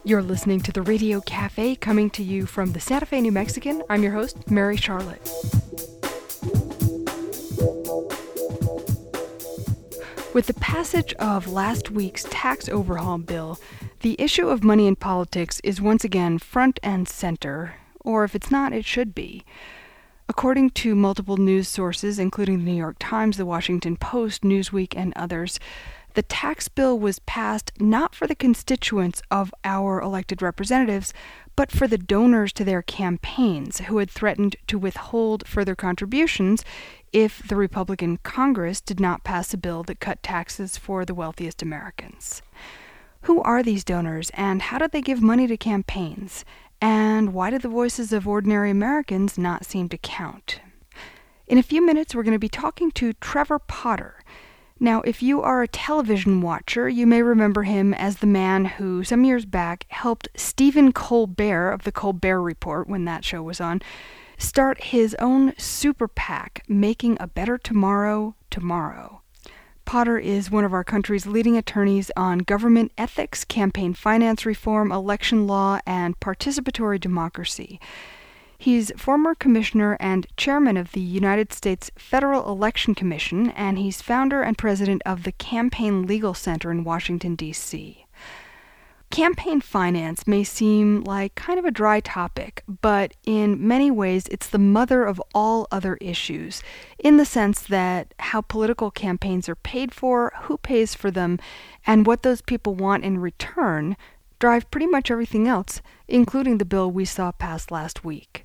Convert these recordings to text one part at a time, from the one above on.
You're listening to the Radio Cafe, coming to you from the Santa Fe New Mexican. I'm your host, Mary Charlotte. With the passage of last week's tax overhaul bill, the issue of money in politics is once again front and center, or if it's not, it should be. According to multiple news sources, including the New York Times, the Washington Post, Newsweek, and others, the tax bill was passed not for the constituents of our elected representatives, but for the donors to their campaigns who had threatened to withhold further contributions if the Republican Congress did not pass a bill that cut taxes for the wealthiest Americans. Who are these donors, and how did they give money to campaigns? And why did the voices of ordinary Americans not seem to count? In a few minutes, we're going to be talking to Trevor Potter. Now, if you are a television watcher, you may remember him as the man who, some years back, helped Stephen Colbert of The Colbert Report, when that show was on, start his own super PAC, Making a Better Tomorrow, Tomorrow. Potter is one of our country's leading attorneys on government ethics, campaign finance reform, election law, and participatory democracy. He's former commissioner and chairman of the United States Federal Election Commission, and he's founder and president of the Campaign Legal Center in Washington, D.C. Campaign finance may seem like kind of a dry topic, but in many ways it's the mother of all other issues, in the sense that how political campaigns are paid for, who pays for them, and what those people want in return drive pretty much everything else, including the bill we saw passed last week.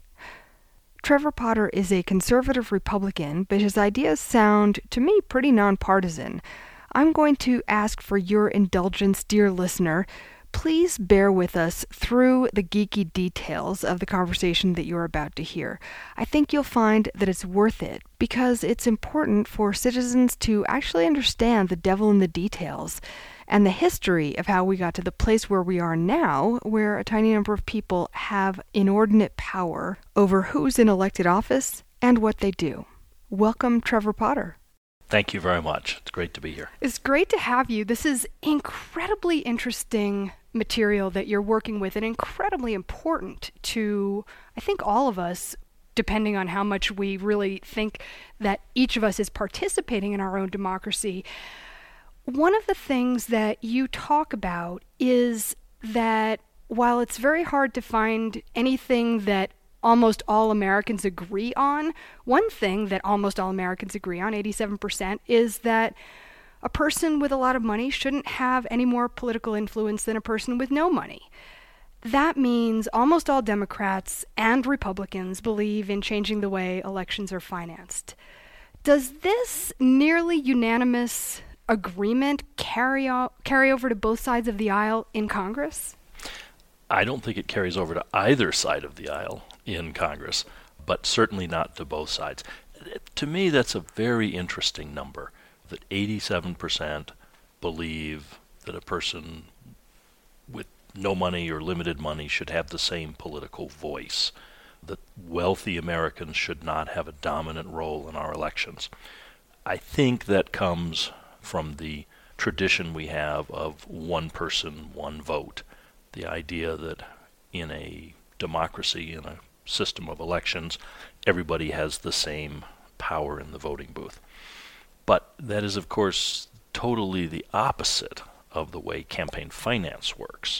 Trevor Potter is a conservative Republican, but his ideas sound, to me, pretty nonpartisan. I'm going to ask for your indulgence, dear listener. Please bear with us through the geeky details of the conversation that you're about to hear. I think you'll find that it's worth it, because it's important for citizens to actually understand the devil in the details and the history of how we got to the place where we are now, where a tiny number of people have inordinate power over who's in elected office and what they do. Welcome, Trevor Potter. Thank you very much. It's great to be here. It's great to have you. This is incredibly interesting material that you're working with, and incredibly important to, I think, all of us, depending on how much we really think that each of us is participating in our own democracy. One of the things that you talk about is that while it's very hard to find anything that almost all Americans agree on, one thing that almost all Americans agree on, 87%, is that a person with a lot of money shouldn't have any more political influence than a person with no money. That means almost all Democrats and Republicans believe in changing the way elections are financed. Does this nearly unanimous agreement carry over to both sides of the aisle in Congress? I don't think it carries over to either side of the aisle in Congress, but certainly not to both sides. To me, that's a very interesting number, that 87% believe that a person with no money or limited money should have the same political voice, that wealthy Americans should not have a dominant role in our elections. I think that comes from the tradition we have of one person, one vote. The idea that in a democracy, in a system of elections, everybody has the same power in the voting booth. But that is, of course, totally the opposite of the way campaign finance works.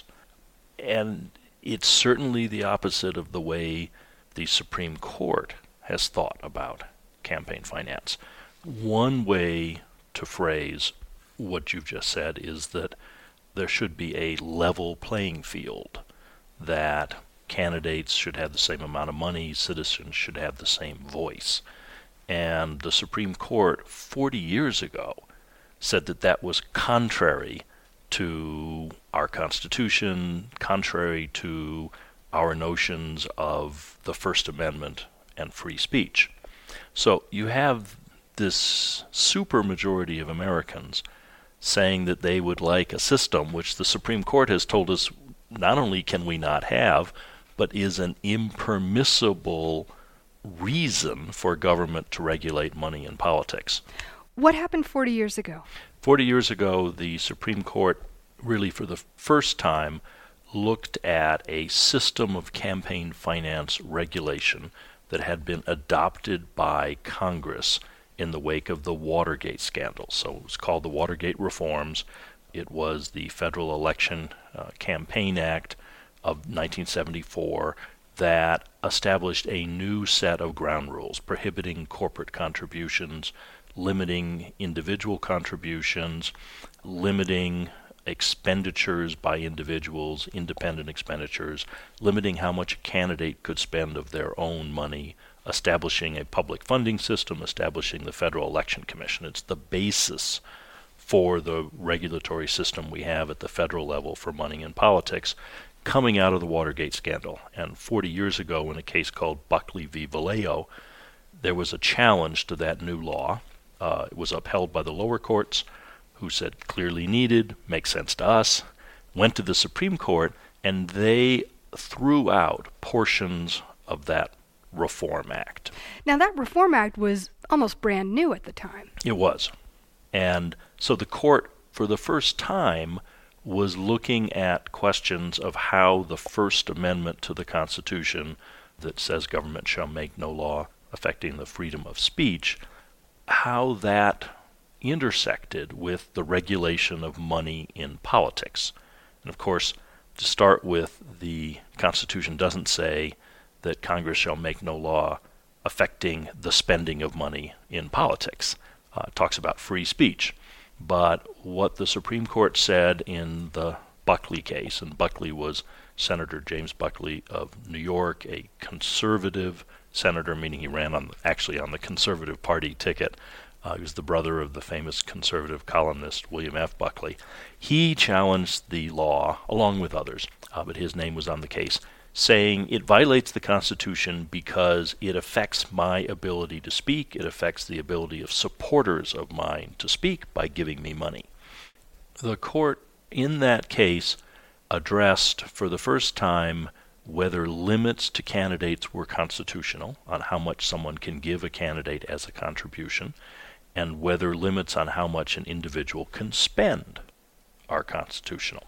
And it's certainly the opposite of the way the Supreme Court has thought about campaign finance. One way to phrase what you've just said is that there should be a level playing field, that candidates should have the same amount of money, citizens should have the same voice. And the Supreme Court 40 years ago said that that was contrary to our Constitution, contrary to our notions of the First Amendment and free speech. So you have this supermajority of Americans saying that they would like a system which the Supreme Court has told us not only can we not have, but is an impermissible reason for government to regulate money in politics. What happened 40 years ago? 40 years ago, the Supreme Court really for the first time looked at a system of campaign finance regulation that had been adopted by Congress in the wake of the Watergate scandal. So it was called the Watergate Reforms. It was the Federal Election Campaign Act of 1974 that established a new set of ground rules prohibiting corporate contributions, limiting individual contributions, limiting expenditures by individuals, independent expenditures, limiting how much a candidate could spend of their own money, establishing a public funding system, establishing the Federal Election Commission. It's the basis for the regulatory system we have at the federal level for money in politics, coming out of the Watergate scandal. And 40 years ago, in a case called Buckley v. Vallejo, there was a challenge to that new law. It was upheld by the lower courts, who said clearly needed, makes sense to us, went to the Supreme Court, and they threw out portions of that Reform Act. Now, that Reform Act was almost brand new at the time. It was. And so the court, for the first time, was looking at questions of how the First Amendment to the Constitution that says government shall make no law affecting the freedom of speech, how that intersected with the regulation of money in politics. And of course, to start with, the Constitution doesn't say that Congress shall make no law affecting the spending of money in politics. It talks about free speech. But what the Supreme Court said in the Buckley case, and Buckley was Senator James Buckley of New York, a conservative senator, meaning he ran on the Conservative Party ticket. He was the brother of the famous conservative columnist William F. Buckley. He challenged the law, along with others, but his name was on the case, saying it violates the Constitution because it affects my ability to speak, it affects the ability of supporters of mine to speak by giving me money. The court in that case addressed for the first time whether limits to candidates were constitutional on how much someone can give a candidate as a contribution, and whether limits on how much an individual can spend are constitutional.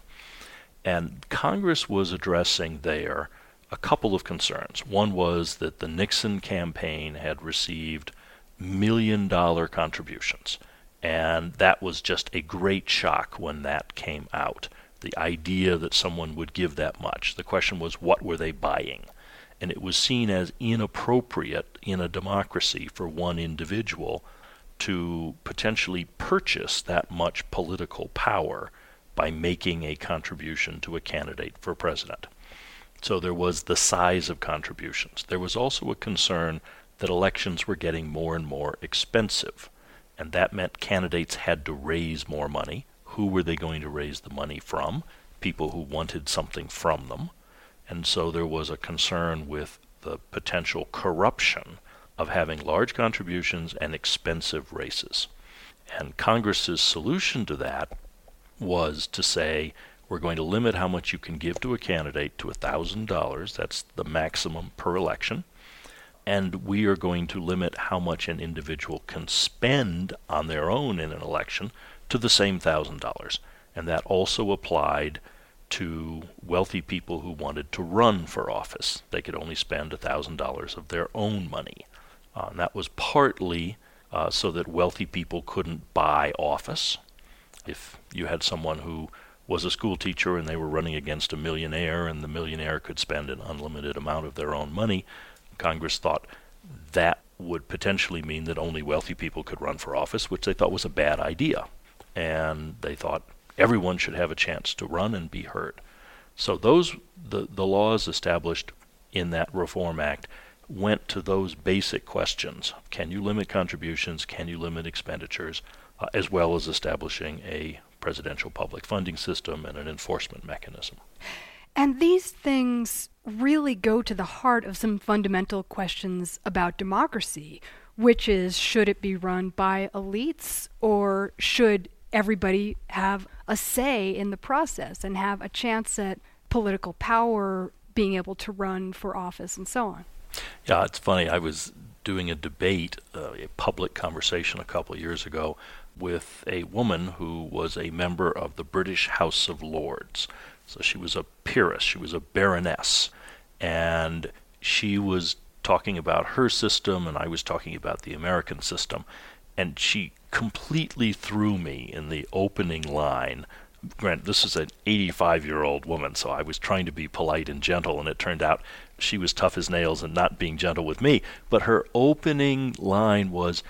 And Congress was addressing there a couple of concerns. One was that the Nixon campaign had received million-dollar contributions, and that was just a great shock when that came out. The idea that someone would give that much. The question was, what were they buying? And it was seen as inappropriate in a democracy for one individual to potentially purchase that much political power by making a contribution to a candidate for president. So there was the size of contributions. There was also a concern that elections were getting more and more expensive, and that meant candidates had to raise more money. Who were they going to raise the money from? People who wanted something from them. And so there was a concern with the potential corruption of having large contributions and expensive races. And Congress's solution to that was to say, we're going to limit how much you can give to a candidate to $1,000. That's the maximum per election. And we are going to limit how much an individual can spend on their own in an election to the same $1,000. And that also applied to wealthy people who wanted to run for office. They could only spend $1,000 of their own money. And that was partly so that wealthy people couldn't buy office. If you had someone who was a school teacher and they were running against a millionaire and the millionaire could spend an unlimited amount of their own money, Congress thought that would potentially mean that only wealthy people could run for office, which they thought was a bad idea. And they thought everyone should have a chance to run and be heard. So the laws established in that Reform Act went to those basic questions. Can you limit contributions? Can you limit expenditures? As well as establishing a presidential public funding system and an enforcement mechanism. And these things really go to the heart of some fundamental questions about democracy, which is, should it be run by elites, or should everybody have a say in the process and have a chance at political power, being able to run for office and so on? Yeah, it's funny. I was doing a debate, a public conversation a couple of years ago with a woman who was a member of the British House of Lords. So she was a peeress, she was a baroness, and she was talking about her system, and I was talking about the American system, and she completely threw me in the opening line. Granted, this is an 85-year-old woman, so I was trying to be polite and gentle, and it turned out she was tough as nails and not being gentle with me. But her opening line was,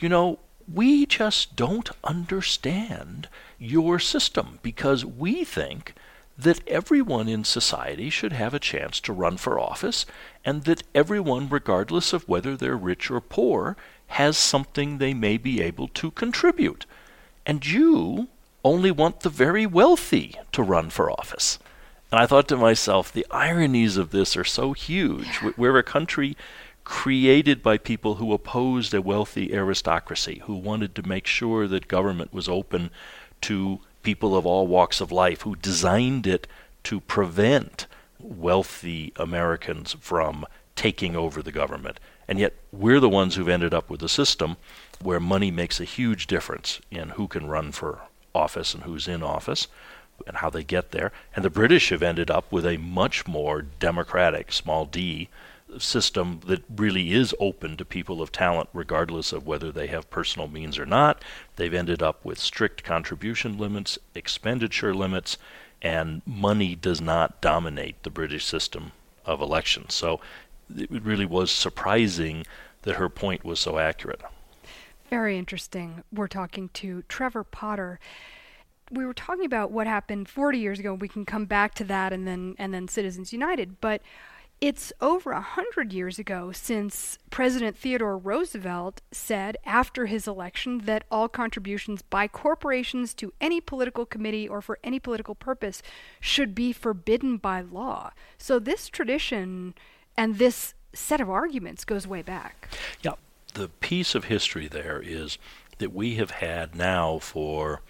we just don't understand your system because we think that everyone in society should have a chance to run for office, and that everyone, regardless of whether they're rich or poor, has something they may be able to contribute. And you only want the very wealthy to run for office. And I thought to myself, the ironies of this are so huge. We're a country created by people who opposed a wealthy aristocracy, who wanted to make sure that government was open to people of all walks of life, who designed it to prevent wealthy Americans from taking over the government. And yet we're the ones who've ended up with a system where money makes a huge difference in who can run for office and who's in office and how they get there. And the British have ended up with a much more democratic, small d, system that really is open to people of talent regardless of whether they have personal means or not. They've ended up with strict contribution limits, expenditure limits, and money does not dominate the British system of elections. So it really was surprising that her point was so accurate. Very interesting. We're talking to Trevor Potter. We were talking about what happened 40 years ago. We can come back to that and then Citizens United, but it's over 100 years ago since President Theodore Roosevelt said after his election that all contributions by corporations to any political committee or for any political purpose should be forbidden by law. So this tradition and this set of arguments goes way back. Yeah, the piece of history there is that we have had now for,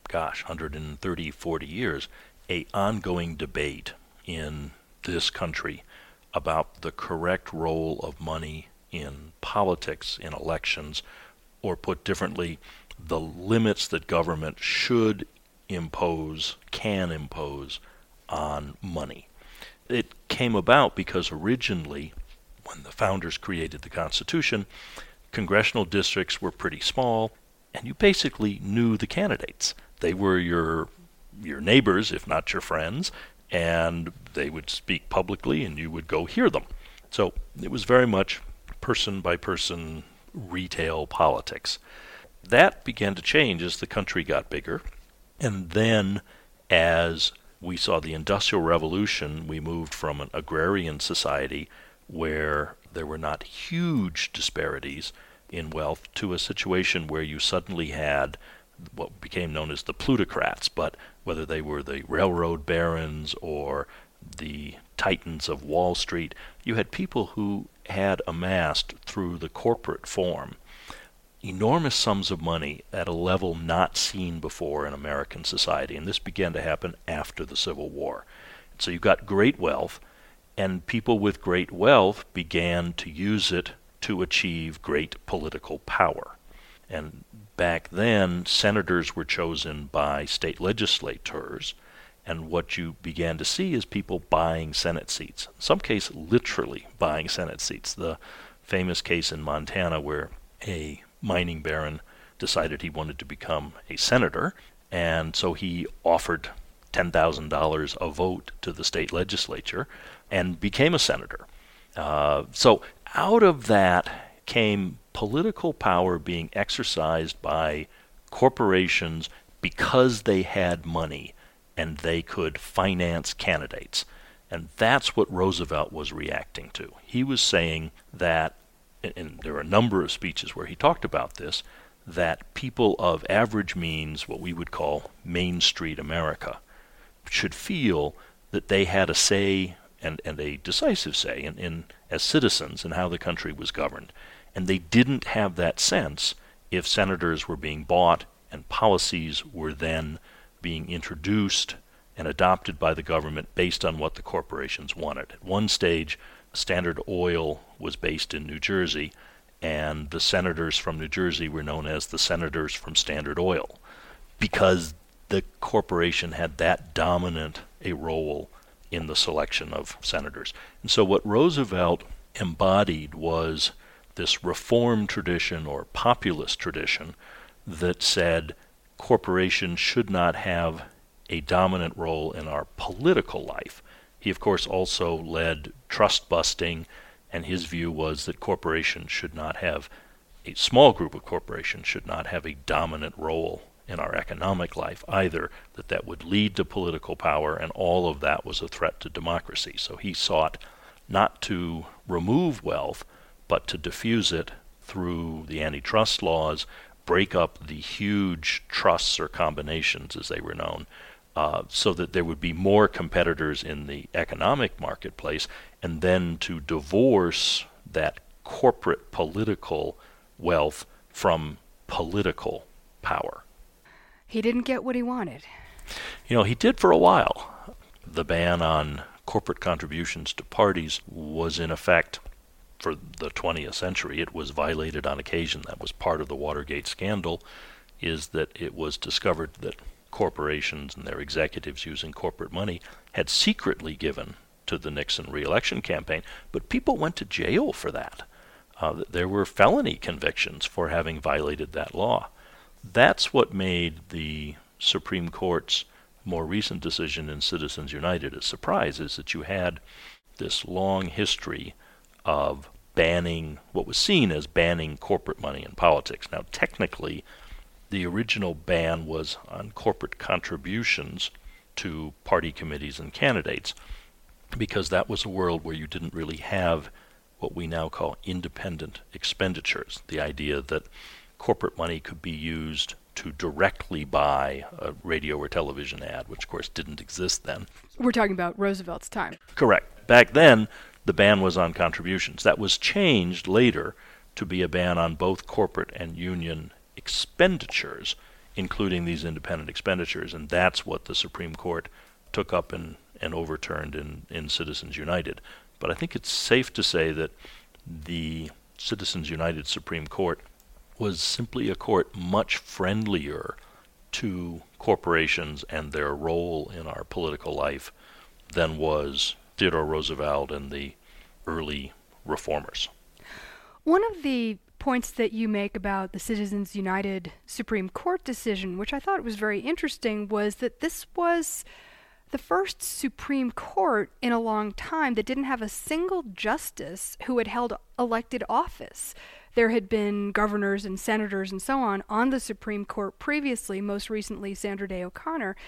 130, 40 years, a ongoing debate in this country about the correct role of money in politics, in elections, or put differently, the limits that government should impose, can impose on money. It came about because originally, when the founders created the Constitution, congressional districts were pretty small, and you basically knew the candidates. They were your neighbors, if not your friends, and they would speak publicly and you would go hear them. So it was very much person-by-person retail politics. That began to change as the country got bigger, and then as we saw the Industrial Revolution, we moved from an agrarian society where there were not huge disparities in wealth to a situation where you suddenly had what became known as the plutocrats, but whether they were the railroad barons or the titans of Wall Street, you had people who had amassed through the corporate form enormous sums of money at a level not seen before in American society, and this began to happen after the Civil War. So you got great wealth, and people with great wealth began to use it to achieve great political power. And back then, senators were chosen by state legislators, and what you began to see is people buying Senate seats. In some cases, literally buying Senate seats. The famous case in Montana where a mining baron decided he wanted to become a senator, and so he offered $10,000 a vote to the state legislature and became a senator. So out of that came political power being exercised by corporations because they had money and they could finance candidates. And that's what Roosevelt was reacting to. He was saying that, and there are a number of speeches where he talked about this, that people of average means, what we would call Main Street America, should feel that they had a say and a decisive say in as citizens in how the country was governed. And they didn't have that sense if senators were being bought and policies were then being introduced and adopted by the government based on what the corporations wanted. At one stage, Standard Oil was based in New Jersey, and the senators from New Jersey were known as the senators from Standard Oil, because the corporation had that dominant a role in the selection of senators. And so what Roosevelt embodied was this reform tradition or populist tradition that said corporations should not have a dominant role in our political life. He, of course, also led trust busting, and his view was that corporations should not have, a small group of corporations should not have a dominant role in our economic life either, that would lead to political power, and all of that was a threat to democracy. So he sought not to remove wealth, but to diffuse it through the antitrust laws, break up the huge trusts or combinations, as they were known, so that there would be more competitors in the economic marketplace, and then to divorce that corporate political wealth from political power. He didn't get what he wanted. He did for a while. The ban on corporate contributions to parties was in effect for the 20th century. It was violated on occasion. That was part of the Watergate scandal, is that it was discovered that corporations and their executives using corporate money had secretly given to the Nixon re-election campaign, but people went to jail for that. There were felony convictions for having violated that law. That's what made the Supreme Court's more recent decision in Citizens United a surprise, is that you had this long history of banning, what was seen as banning corporate money in politics. Now, technically, the original ban was on corporate contributions to party committees and candidates, because that was a world where you didn't really have what we now call independent expenditures, the idea that corporate money could be used to directly buy a radio or television ad, which of course didn't exist then. We're talking about Roosevelt's time. Correct. Back then, the ban was on contributions. That was changed later to be a ban on both corporate and union expenditures, including these independent expenditures, and that's what the Supreme Court took up and overturned in Citizens United. But I think it's safe to say that the Citizens United Supreme Court was simply a court much friendlier to corporations and their role in our political life than was Theodore Roosevelt and the early reformers. One of the points that you make about the Citizens United Supreme Court decision, which I thought was very interesting, was that this was the first Supreme Court in a long time that didn't have a single justice who had held elected office. There had been governors and senators and so on the Supreme Court previously, most recently Sandra Day O'Connor.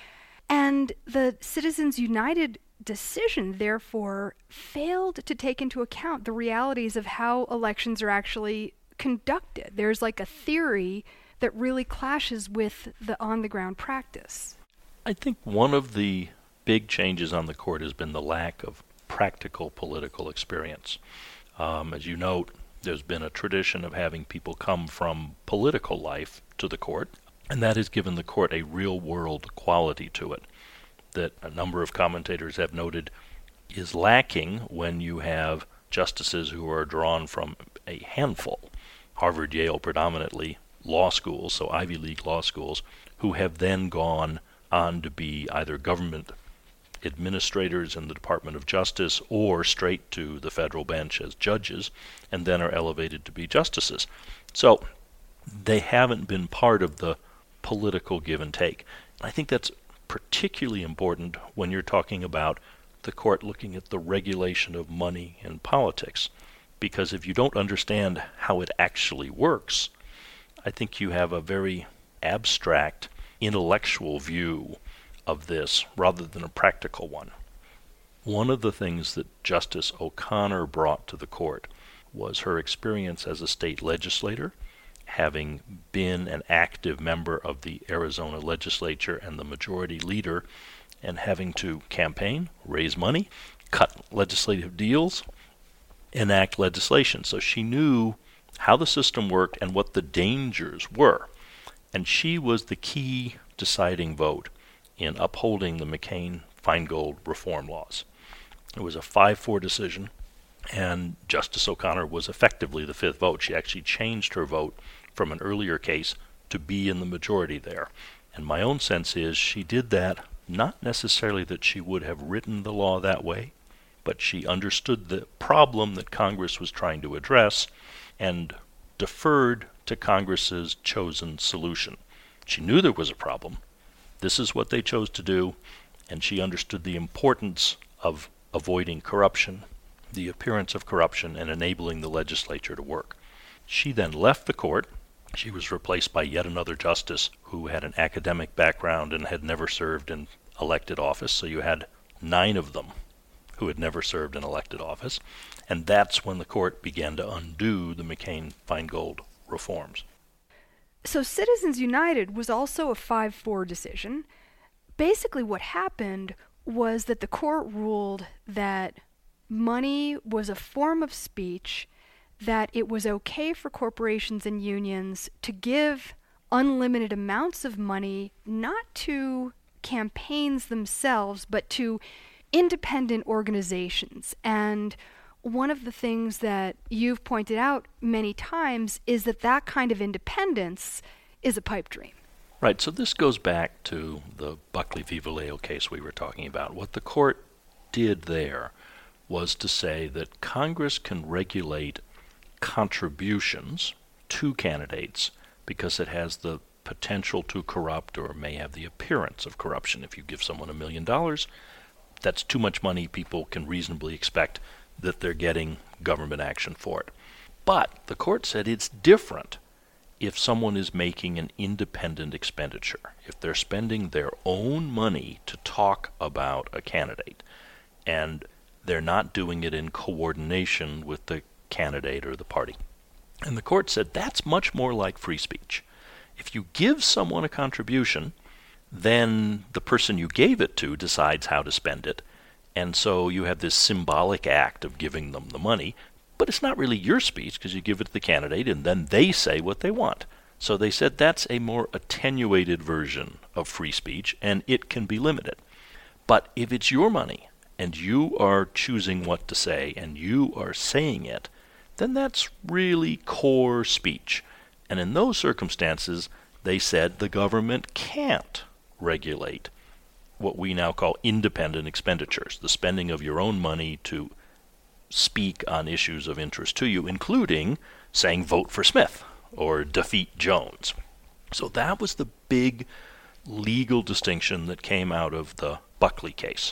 And the Citizens United decision, therefore, failed to take into account the realities of how elections are actually conducted. There's like a theory that really clashes with the on-the-ground practice. I think one of the big changes on the court has been the lack of practical political experience. As you note, there's been a tradition of having people come from political life to the court, and that has given the court a real-world quality to it that a number of commentators have noted is lacking when you have justices who are drawn from a handful, Harvard, Yale predominantly, law schools, so Ivy League law schools, who have then gone on to be either government administrators in the Department of Justice or straight to the federal bench as judges, and then are elevated to be justices. So they haven't been part of the political give and take. I think that's particularly important when you're talking about the court looking at the regulation of money in politics, because if you don't understand how it actually works, I think you have a very abstract intellectual view of this rather than a practical one. One of the things that Justice O'Connor brought to the court was her experience as a state legislator, having been an active member of the Arizona legislature and the majority leader, and having to campaign, raise money, cut legislative deals, enact legislation. So she knew how the system worked and what the dangers were. And she was the key deciding vote in upholding the McCain-Feingold reform laws. It was a 5-4 decision, and Justice O'Connor was effectively the fifth vote. She actually changed her vote from an earlier case to be in the majority there. And my own sense is she did that not necessarily that she would have written the law that way, but she understood the problem that Congress was trying to address and deferred to Congress's chosen solution. She knew there was a problem. This is what they chose to do, and she understood the importance of avoiding corruption, the appearance of corruption, and enabling the legislature to work. She then left the court. She was replaced by yet another justice who had an academic background and had never served in elected office, so you had 9 of them who had never served in elected office, and that's when the court began to undo the McCain-Feingold reforms. So Citizens United was also a 5-4 decision. Basically what happened was that the court ruled that money was a form of speech, that it was okay for corporations and unions to give unlimited amounts of money, not to campaigns themselves, but to independent organizations. And one of the things that you've pointed out many times is that that kind of independence is a pipe dream. Right, so this goes back to the Buckley v. Vallejo case we were talking about. What the court did there was to say that Congress can regulate contributions to candidates because it has the potential to corrupt or may have the appearance of corruption. If you give someone $1 million, that's too much money. People can reasonably expect that they're getting government action for it. But the court said it's different if someone is making an independent expenditure, if they're spending their own money to talk about a candidate, and they're not doing it in coordination with the candidate or the party. And the court said that's much more like free speech. If you give someone a contribution, then the person you gave it to decides how to spend it, and so you have this symbolic act of giving them the money, but it's not really your speech because you give it to the candidate and then they say what they want. So they said that's a more attenuated version of free speech, and it can be limited. But if it's your money and you are choosing what to say and you are saying it, then that's really core speech. And in those circumstances, they said the government can't regulate what we now call independent expenditures, the spending of your own money to speak on issues of interest to you, including saying vote for Smith or defeat Jones. So that was the big legal distinction that came out of the Buckley case.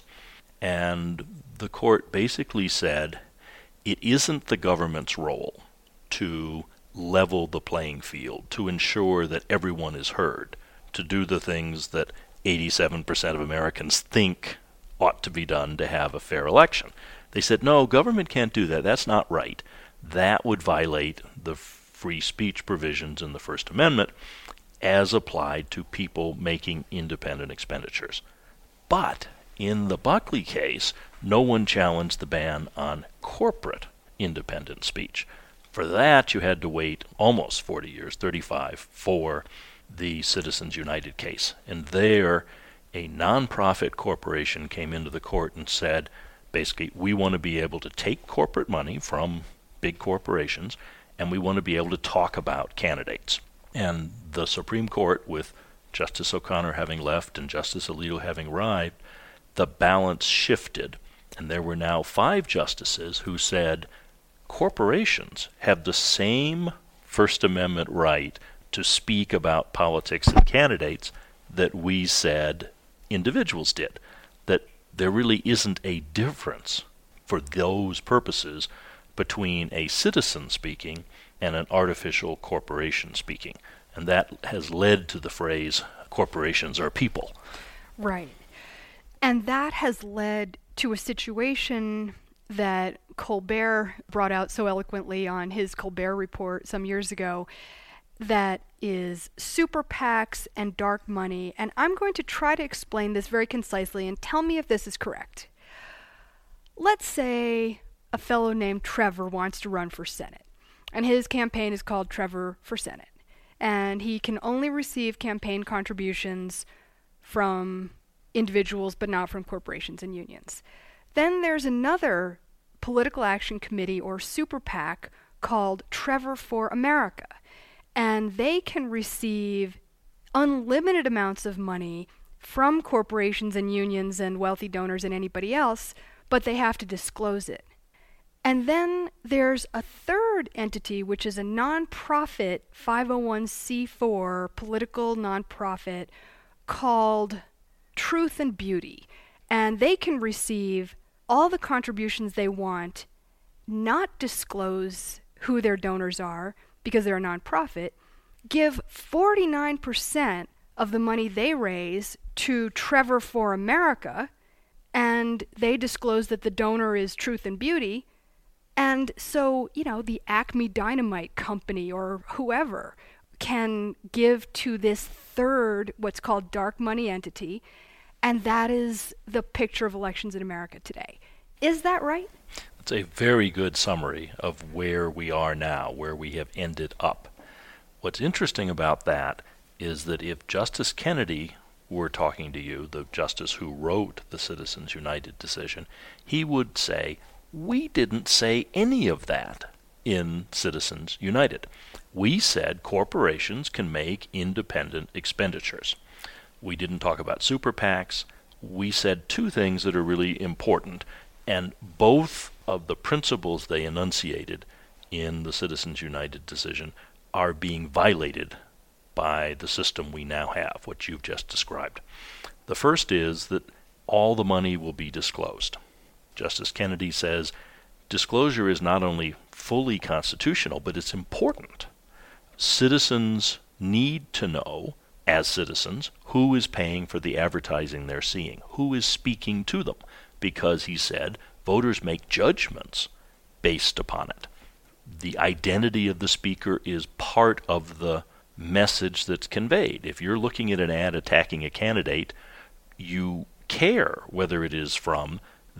And the court basically said it isn't the government's role to level the playing field, to ensure that everyone is heard, to do the things that 87% of Americans think ought to be done to have a fair election. They said, no, government can't do that. That's not right. That would violate the free speech provisions in the First Amendment as applied to people making independent expenditures. But in the Buckley case, no one challenged the ban on corporate independent speech. For that, you had to wait almost 40 years, 35, for the Citizens United case. And there, a nonprofit corporation came into the court and said, basically, we want to be able to take corporate money from big corporations, and we want to be able to talk about candidates. And the Supreme Court, with Justice O'Connor having left and Justice Alito having arrived, the balance shifted. And there were now 5 justices who said, corporations have the same First Amendment right to speak about politics and candidates that we said individuals did. That there really isn't a difference for those purposes between a citizen speaking and an artificial corporation speaking. And that has led to the phrase, corporations are people. Right. And that has led to a situation that Colbert brought out so eloquently on his Colbert Report some years ago, that is super PACs and dark money. And I'm going to try to explain this very concisely and tell me if this is correct. Let's say a fellow named Trevor wants to run for Senate, and his campaign is called Trevor for Senate, and he can only receive campaign contributions from individuals but not from corporations and unions. Then there's another political action committee or super PAC called Trevor for America, and they can receive unlimited amounts of money from corporations and unions and wealthy donors and anybody else, but they have to disclose it. And then there's a third entity, which is a nonprofit 501c4 political nonprofit called Truth and Beauty. And they can receive all the contributions they want, not disclose who their donors are because they're a nonprofit, give 49% of the money they raise to Trevor for America, and they disclose that the donor is Truth and Beauty. And so, the Acme Dynamite Company or whoever can give to this third, what's called dark money entity, and that is the picture of elections in America today. Is that right? It's a very good summary of where we are now, where we have ended up. What's interesting about that is that if Justice Kennedy were talking to you, the justice who wrote the Citizens United decision, he would say, we didn't say any of that in Citizens United. We said corporations can make independent expenditures. We didn't talk about super PACs. We said two things that are really important, and both of the principles they enunciated in the Citizens United decision are being violated by the system we now have, what you've just described. The first is that all the money will be disclosed. Justice Kennedy says disclosure is not only fully constitutional, but it's important. Citizens need to know, as citizens, who is paying for the advertising they're seeing, who is speaking to them, because he said voters make judgments based upon it. The identity of the speaker is part of the message that's conveyed. If you're looking at an ad attacking a candidate, you care whether it is from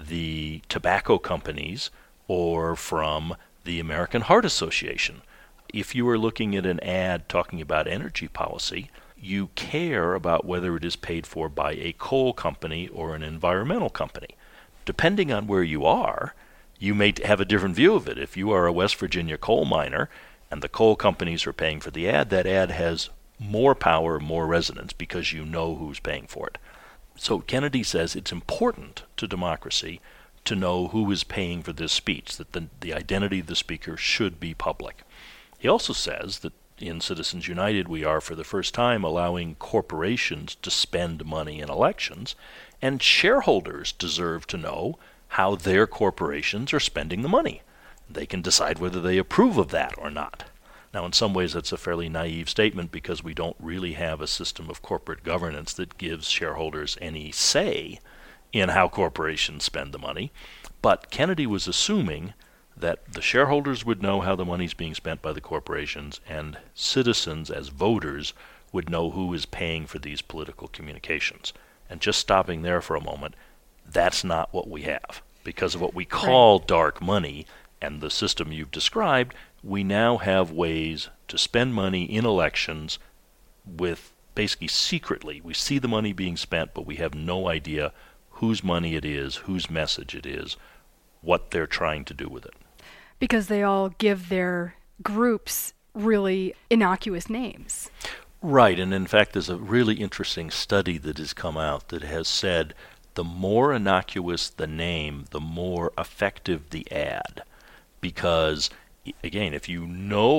the tobacco companies or from the American Heart Association. If you are looking at an ad talking about energy policy, you care about whether it is paid for by a coal company or an environmental company. Depending on where you are, you may have a different view of it. If you are a West Virginia coal miner and the coal companies are paying for the ad, that ad has more power, more resonance because you know who's paying for it. So Kennedy says it's important to democracy to know who is paying for this speech, that the identity of the speaker should be public. He also says that in Citizens United we are for the first time allowing corporations to spend money in elections, and shareholders deserve to know how their corporations are spending the money. They can decide whether they approve of that or not. Now, in some ways, that's a fairly naive statement because we don't really have a system of corporate governance that gives shareholders any say in how corporations spend the money. But Kennedy was assuming that the shareholders would know how the money's being spent by the corporations, and citizens, as voters, would know who is paying for these political communications. And just stopping there for a moment, that's not what we have. Because of what we call dark money and the system you've described, we now have ways to spend money in elections with basically secretly. We see the money being spent, but we have no idea whose money it is, whose message it is, what they're trying to do with it. Because they all give their groups really innocuous names. Right, and in fact there's a really interesting study that has come out that has said the more innocuous the name, the more effective the ad. Because, again, if you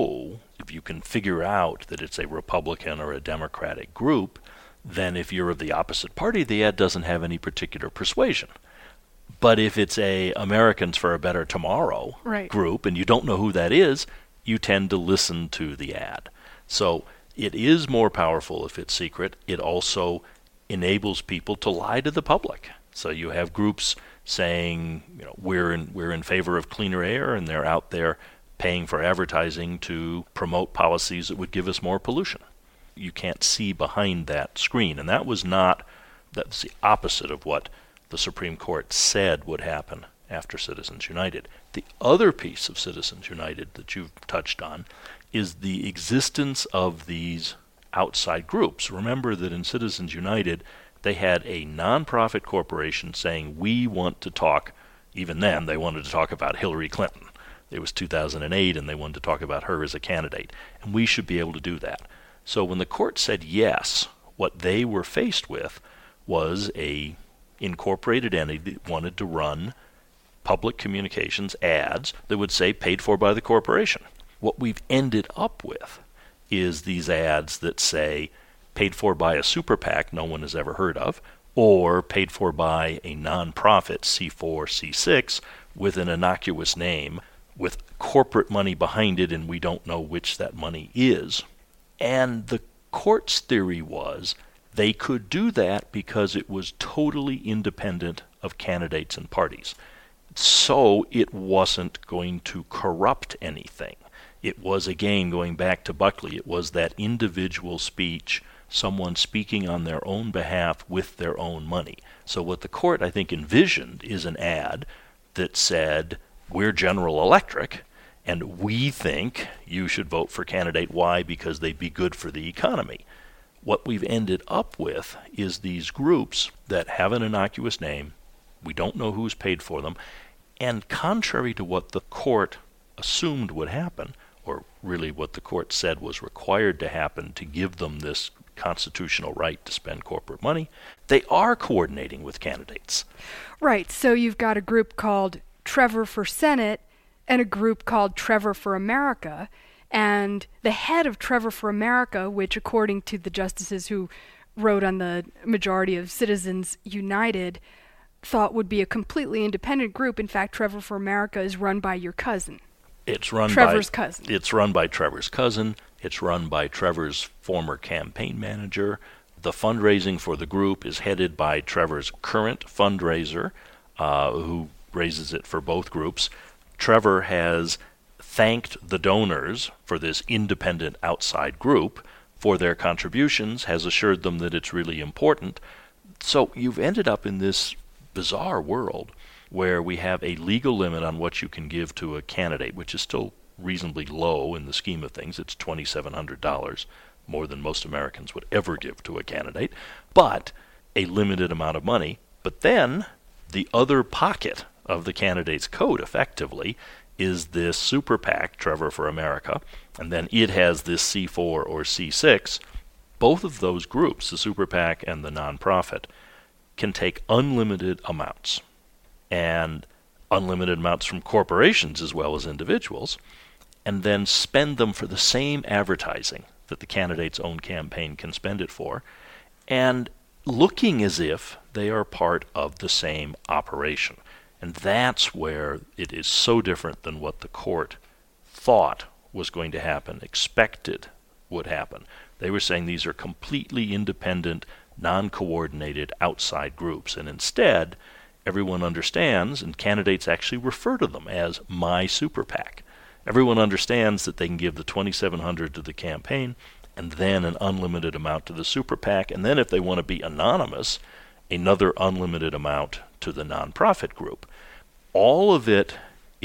can figure out that it's a Republican or a Democratic group, then if you're of the opposite party, the ad doesn't have any particular persuasion. But if it's a Americans for a Better Tomorrow group and you don't know who that is, you tend to listen to the ad. So it is more powerful if it's secret. It also enables people to lie to the public. So you have groups saying, we're in favor of cleaner air, and they're out there paying for advertising to promote policies that would give us more pollution. You can't see behind that screen, and that's the opposite of what the Supreme Court said would happen after Citizens United. The other piece of Citizens United that you've touched on is the existence of these outside groups. Remember that in Citizens United, they had a nonprofit corporation saying, we want to talk, even then they wanted to talk about Hillary Clinton. It was 2008 and they wanted to talk about her as a candidate, and we should be able to do that. So when the court said yes, what they were faced with was a incorporated entity that wanted to run public communications ads that would say paid for by the corporation. What we've ended up with is these ads that say paid for by a super PAC no one has ever heard of, or paid for by a nonprofit C4, C6 with an innocuous name with corporate money behind it, and we don't know which that money is. And the court's theory was they could do that because it was totally independent of candidates and parties. So it wasn't going to corrupt anything. It was, again, going back to Buckley, it was that individual speech, someone speaking on their own behalf with their own money. So what the court, I think, envisioned is an ad that said, we're General Electric, and we think you should vote for candidate Y because they'd be good for the economy. What we've ended up with is these groups that have an innocuous name, we don't know who's paid for them, and contrary to what the court assumed would happen, or really what the court said was required to happen to give them this constitutional right to spend corporate money, they are coordinating with candidates. Right, so you've got a group called Trevor for Senate and a group called Trevor for America, and the head of Trevor for America, which according to the justices who wrote on the majority of Citizens United, thought would be a completely independent group. In fact, Trevor for America is run by your cousin. Trevor's cousin. It's run by Trevor's cousin. It's run by Trevor's former campaign manager. The fundraising for the group is headed by Trevor's current fundraiser, who raises it for both groups. Trevor has thanked the donors for this independent outside group for their contributions, has assured them that it's really important. So you've ended up in this bizarre world where we have a legal limit on what you can give to a candidate, which is still reasonably low in the scheme of things. It's $2,700, more than most Americans would ever give to a candidate, but a limited amount of money. But then the other pocket of the candidate's code, effectively, is this super PAC, Trevor for America, and then it has this C4 or C6. Both of those groups, the super PAC and the nonprofit, can take unlimited amounts, and unlimited amounts from corporations as well as individuals, and then spend them for the same advertising that the candidate's own campaign can spend it for, and looking as if they are part of the same operation. And that's where it is so different than what the court thought was going to happen, expected would happen. They were saying these are completely independent, non-coordinated outside groups, and instead everyone understands, and candidates actually refer to them as my super PAC. Everyone understands that they can give the $2,700 to the campaign and then an unlimited amount to the super PAC, and then if they want to be anonymous, another unlimited amount to the nonprofit group. All of it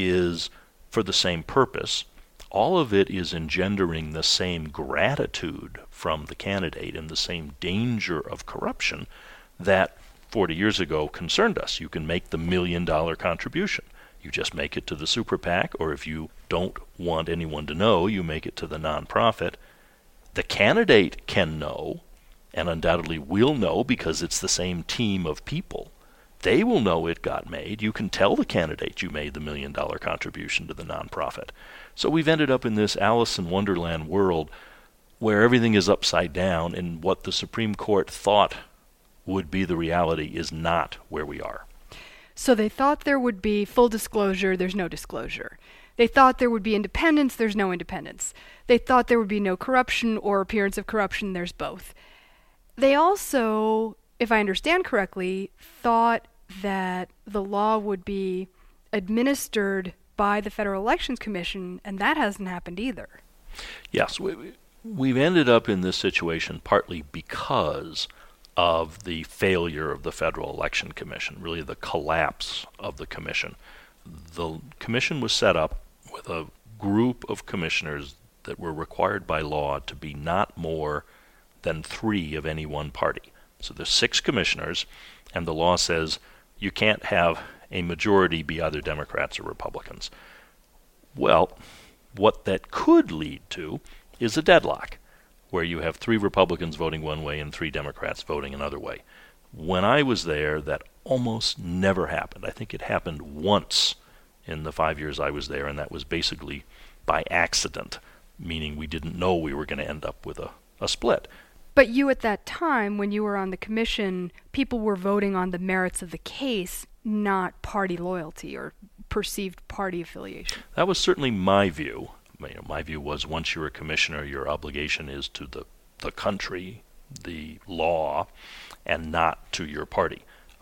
is for the same purpose. All of it is engendering the same gratitude from the candidate and the same danger of corruption that 40 years ago concerned us. You can make the $1 million contribution. You just make it to the super PAC, or if you don't want anyone to know, you make it to the nonprofit. The candidate can know, and undoubtedly will know because it's the same team of people. They will know it got made. You can tell the candidate you made the $1 million contribution to the nonprofit. So we've ended up in this Alice in Wonderland world where everything is upside down, and what the Supreme Court thought would be the reality is not where we are. So they thought there would be full disclosure, there's no disclosure. They thought there would be independence, there's no independence. They thought there would be no corruption or appearance of corruption, there's both. They also, if I understand correctly, thought that the law would be administered by the Federal Elections Commission, and that hasn't happened either. Yes, we've ended up in this situation partly because of the failure of the Federal Election Commission, really the collapse of the commission. The commission was set up with a group of commissioners that were required by law to be not more than 3 of any one party. So there's 6 commissioners, and the law says you can't have a majority be either Democrats or Republicans. Well, what that could lead to is a deadlock, where you have 3 Republicans voting one way and 3 Democrats voting another way. When I was there, that almost never happened. I think it happened once in the 5 years I was there, and that was basically by accident, meaning we didn't know we were going to end up with a split. But you, at that time, when you were on the commission, people were voting on the merits of the case, not party loyalty or perceived party affiliation. That was certainly my view. My view was once you're a commissioner, your obligation is to the country, the law, and not to your party.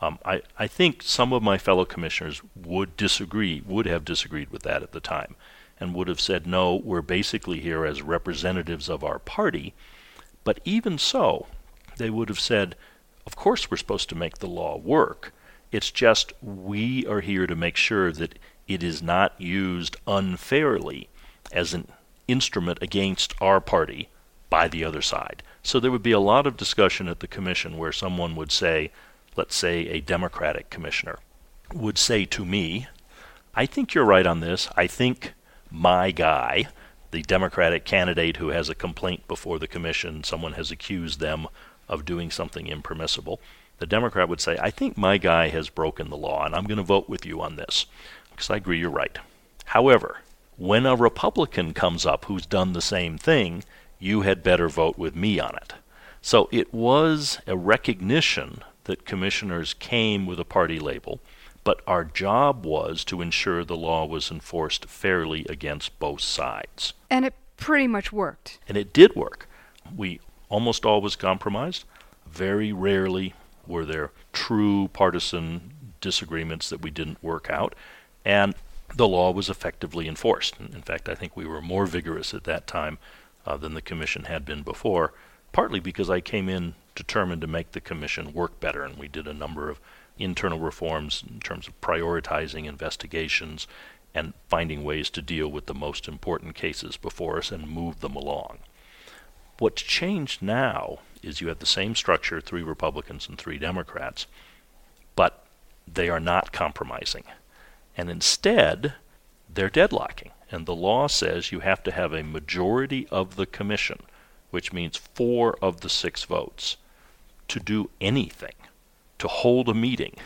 I think some of my fellow commissioners would have disagreed with that at the time, and would have said, no, we're basically here as representatives of our party. But even so, they would have said, of course we're supposed to make the law work. It's just we are here to make sure that it is not used unfairly as an instrument against our party by the other side. So there would be a lot of discussion at the commission where someone would say, let's say a Democratic commissioner, would say to me, I think you're right on this. I think my guy, the Democratic candidate who has a complaint before the commission, someone has accused them of doing something impermissible, the Democrat would say, I think my guy has broken the law, and I'm going to vote with you on this, because I agree you're right. However, when a Republican comes up who's done the same thing, you had better vote with me on it. So it was a recognition that commissioners came with a party label, but our job was to ensure the law was enforced fairly against both sides. And it pretty much worked. And it did work. We almost always compromised. Very rarely were there true partisan disagreements that we didn't work out. And the law was effectively enforced. In fact, I think we were more vigorous at that time than the commission had been before, partly because I came in determined to make the commission work better, and we did a number of internal reforms in terms of prioritizing investigations and finding ways to deal with the most important cases before us and move them along. What's changed now is you have the same structure, 3 Republicans and 3 Democrats, but they are not compromising. And instead, they're deadlocking. And the law says you have to have a majority of the commission, which means 4 of the 6 votes, to do anything, to hold a meeting,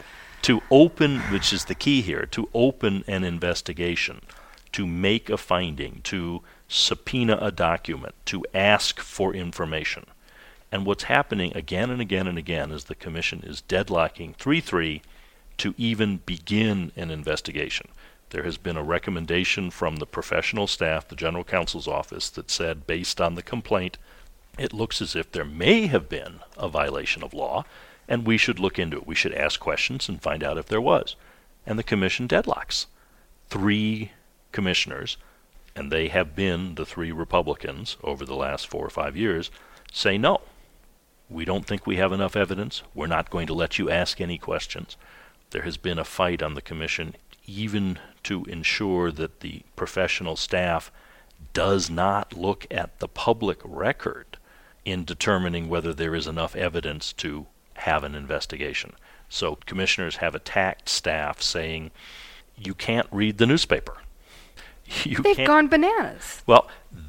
to open, which is the key here, to open an investigation, to make a finding, to subpoena a document, to ask for information. And what's happening again and again and again is the commission is deadlocking 3-3 to even begin an investigation. There has been a recommendation from the professional staff, the general counsel's office, that said, based on the complaint, it looks as if there may have been a violation of law, and we should look into it. We should ask questions and find out if there was. And the commission deadlocks. 3 commissioners, and they have been the 3 Republicans over the last 4 or 5 years, say no. We don't think we have enough evidence. We're not going to let you ask any questions. There has been a fight on the commission even to ensure that the professional staff does not look at the public record in determining whether there is enough evidence to have an investigation. So commissioners have attacked staff saying, you can't read the newspaper. They've gone bananas. Well,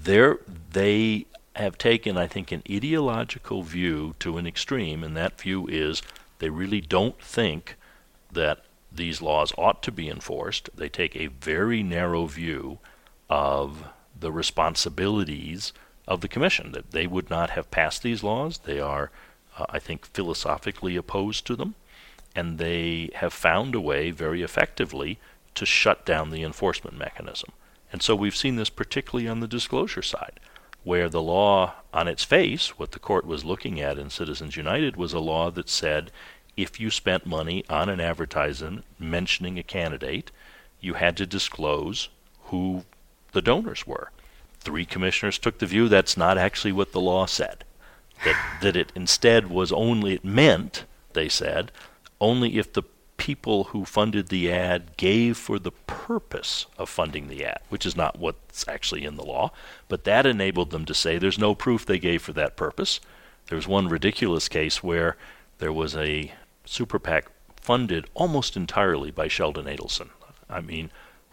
they have taken, I think, an ideological view to an extreme, and that view is they really don't think that these laws ought to be enforced. They take a very narrow view of the responsibilities of the commission, that they would not have passed these laws. They are, I think, philosophically opposed to them, and they have found a way very effectively to shut down the enforcement mechanism. And so we've seen this particularly on the disclosure side, where the law on its face, what the court was looking at in Citizens United, was a law that said if you spent money on an advertisement mentioning a candidate, you had to disclose who the donors were. 3 commissioners took the view that's not actually what the law said, that it instead was only, it meant, they said, only if the people who funded the ad gave for the purpose of funding the ad, which is not what's actually in the law, but that enabled them to say there's no proof they gave for that purpose. There was one ridiculous case where there was a super PAC funded almost entirely by Sheldon Adelson. I mean,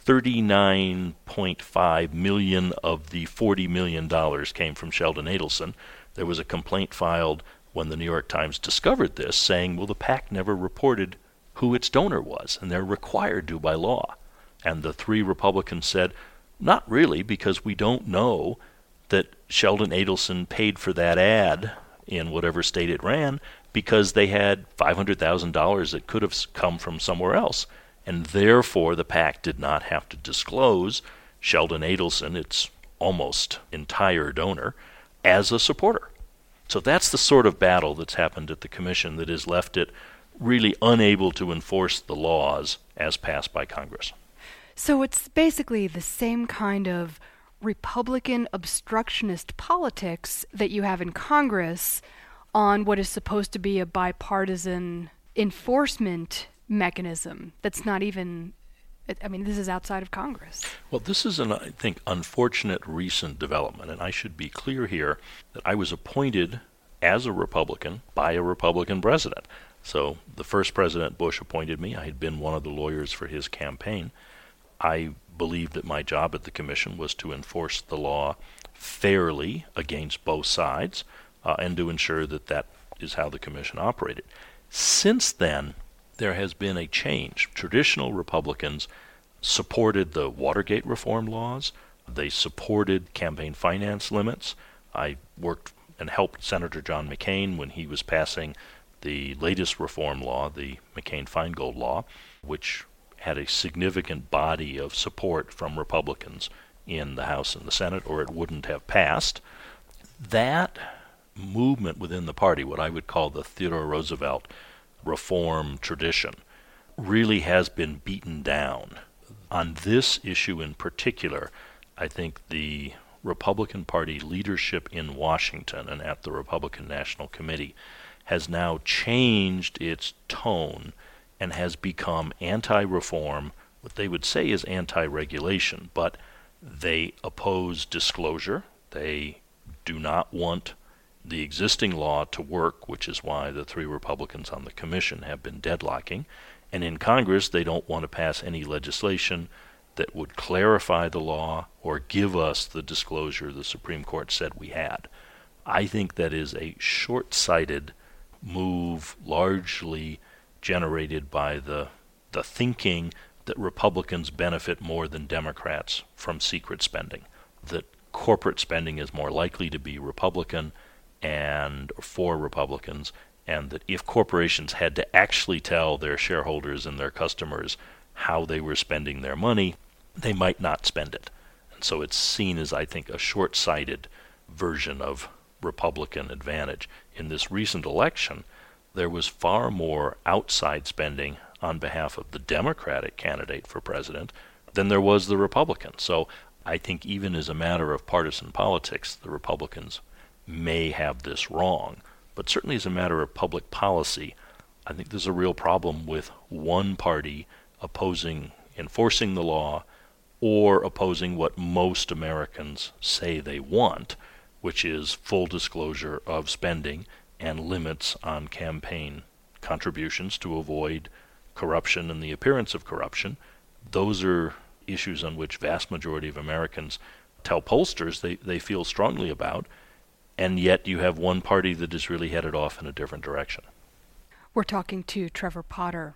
$39.5 million of the $40 million came from Sheldon Adelson. There was a complaint filed when the New York Times discovered this, saying, well, the PAC never reported who its donor was, and they're required to by law. And the three Republicans said, not really, because we don't know that Sheldon Adelson paid for that ad in whatever state it ran, because they had $500,000 that could have come from somewhere else. And therefore, the PAC did not have to disclose Sheldon Adelson, its almost entire donor, as a supporter. So that's the sort of battle that's happened at the Commission that has left it really unable to enforce the laws as passed by Congress. So it's basically the same kind of Republican obstructionist politics that you have in Congress on what is supposed to be a bipartisan enforcement mechanism that's not even, I mean, this is outside of Congress. Well, this is an, I think, unfortunate recent development, and I should be clear here that I was appointed as a Republican by a Republican president. So the first President Bush appointed me. I had been one of the lawyers for his campaign. I believed that my job at the Commission was to enforce the law fairly against both sides and to ensure that that is how the Commission operated. Since then, there has been a change. Traditional Republicans supported the Watergate reform laws. They supported campaign finance limits. I worked and helped Senator John McCain when he was passing the latest reform law, the McCain-Feingold law, which had a significant body of support from Republicans in the House and the Senate, or it wouldn't have passed. That movement within the party, what I would call the Theodore Roosevelt reform tradition, really has been beaten down. On this issue in particular, I think the Republican Party leadership in Washington and at the Republican National Committee has now changed its tone and has become anti-reform, what they would say is anti-regulation, but they oppose disclosure. They do not want the existing law to work, which is why the three Republicans on the Commission have been deadlocking. And in Congress, they don't want to pass any legislation that would clarify the law or give us the disclosure the Supreme Court said we had. I think that is a short-sighted move, largely generated by the thinking that Republicans benefit more than Democrats from secret spending, that corporate spending is more likely to be Republican and for Republicans, and that if corporations had to actually tell their shareholders and their customers how they were spending their money, they might not spend it. And so it's seen as, I think, a short-sighted version of Republican advantage. In this recent election, there was far more outside spending on behalf of the Democratic candidate for president than there was the Republican. So I think even as a matter of partisan politics, the Republicans may have this wrong. But certainly as a matter of public policy, I think there's a real problem with one party opposing enforcing the law or opposing what most Americans say they want, which is full disclosure of spending and limits on campaign contributions to avoid corruption and the appearance of corruption. Those are issues on which vast majority of Americans tell pollsters they feel strongly about, and yet you have one party that is really headed off in a different direction. We're talking to Trevor Potter.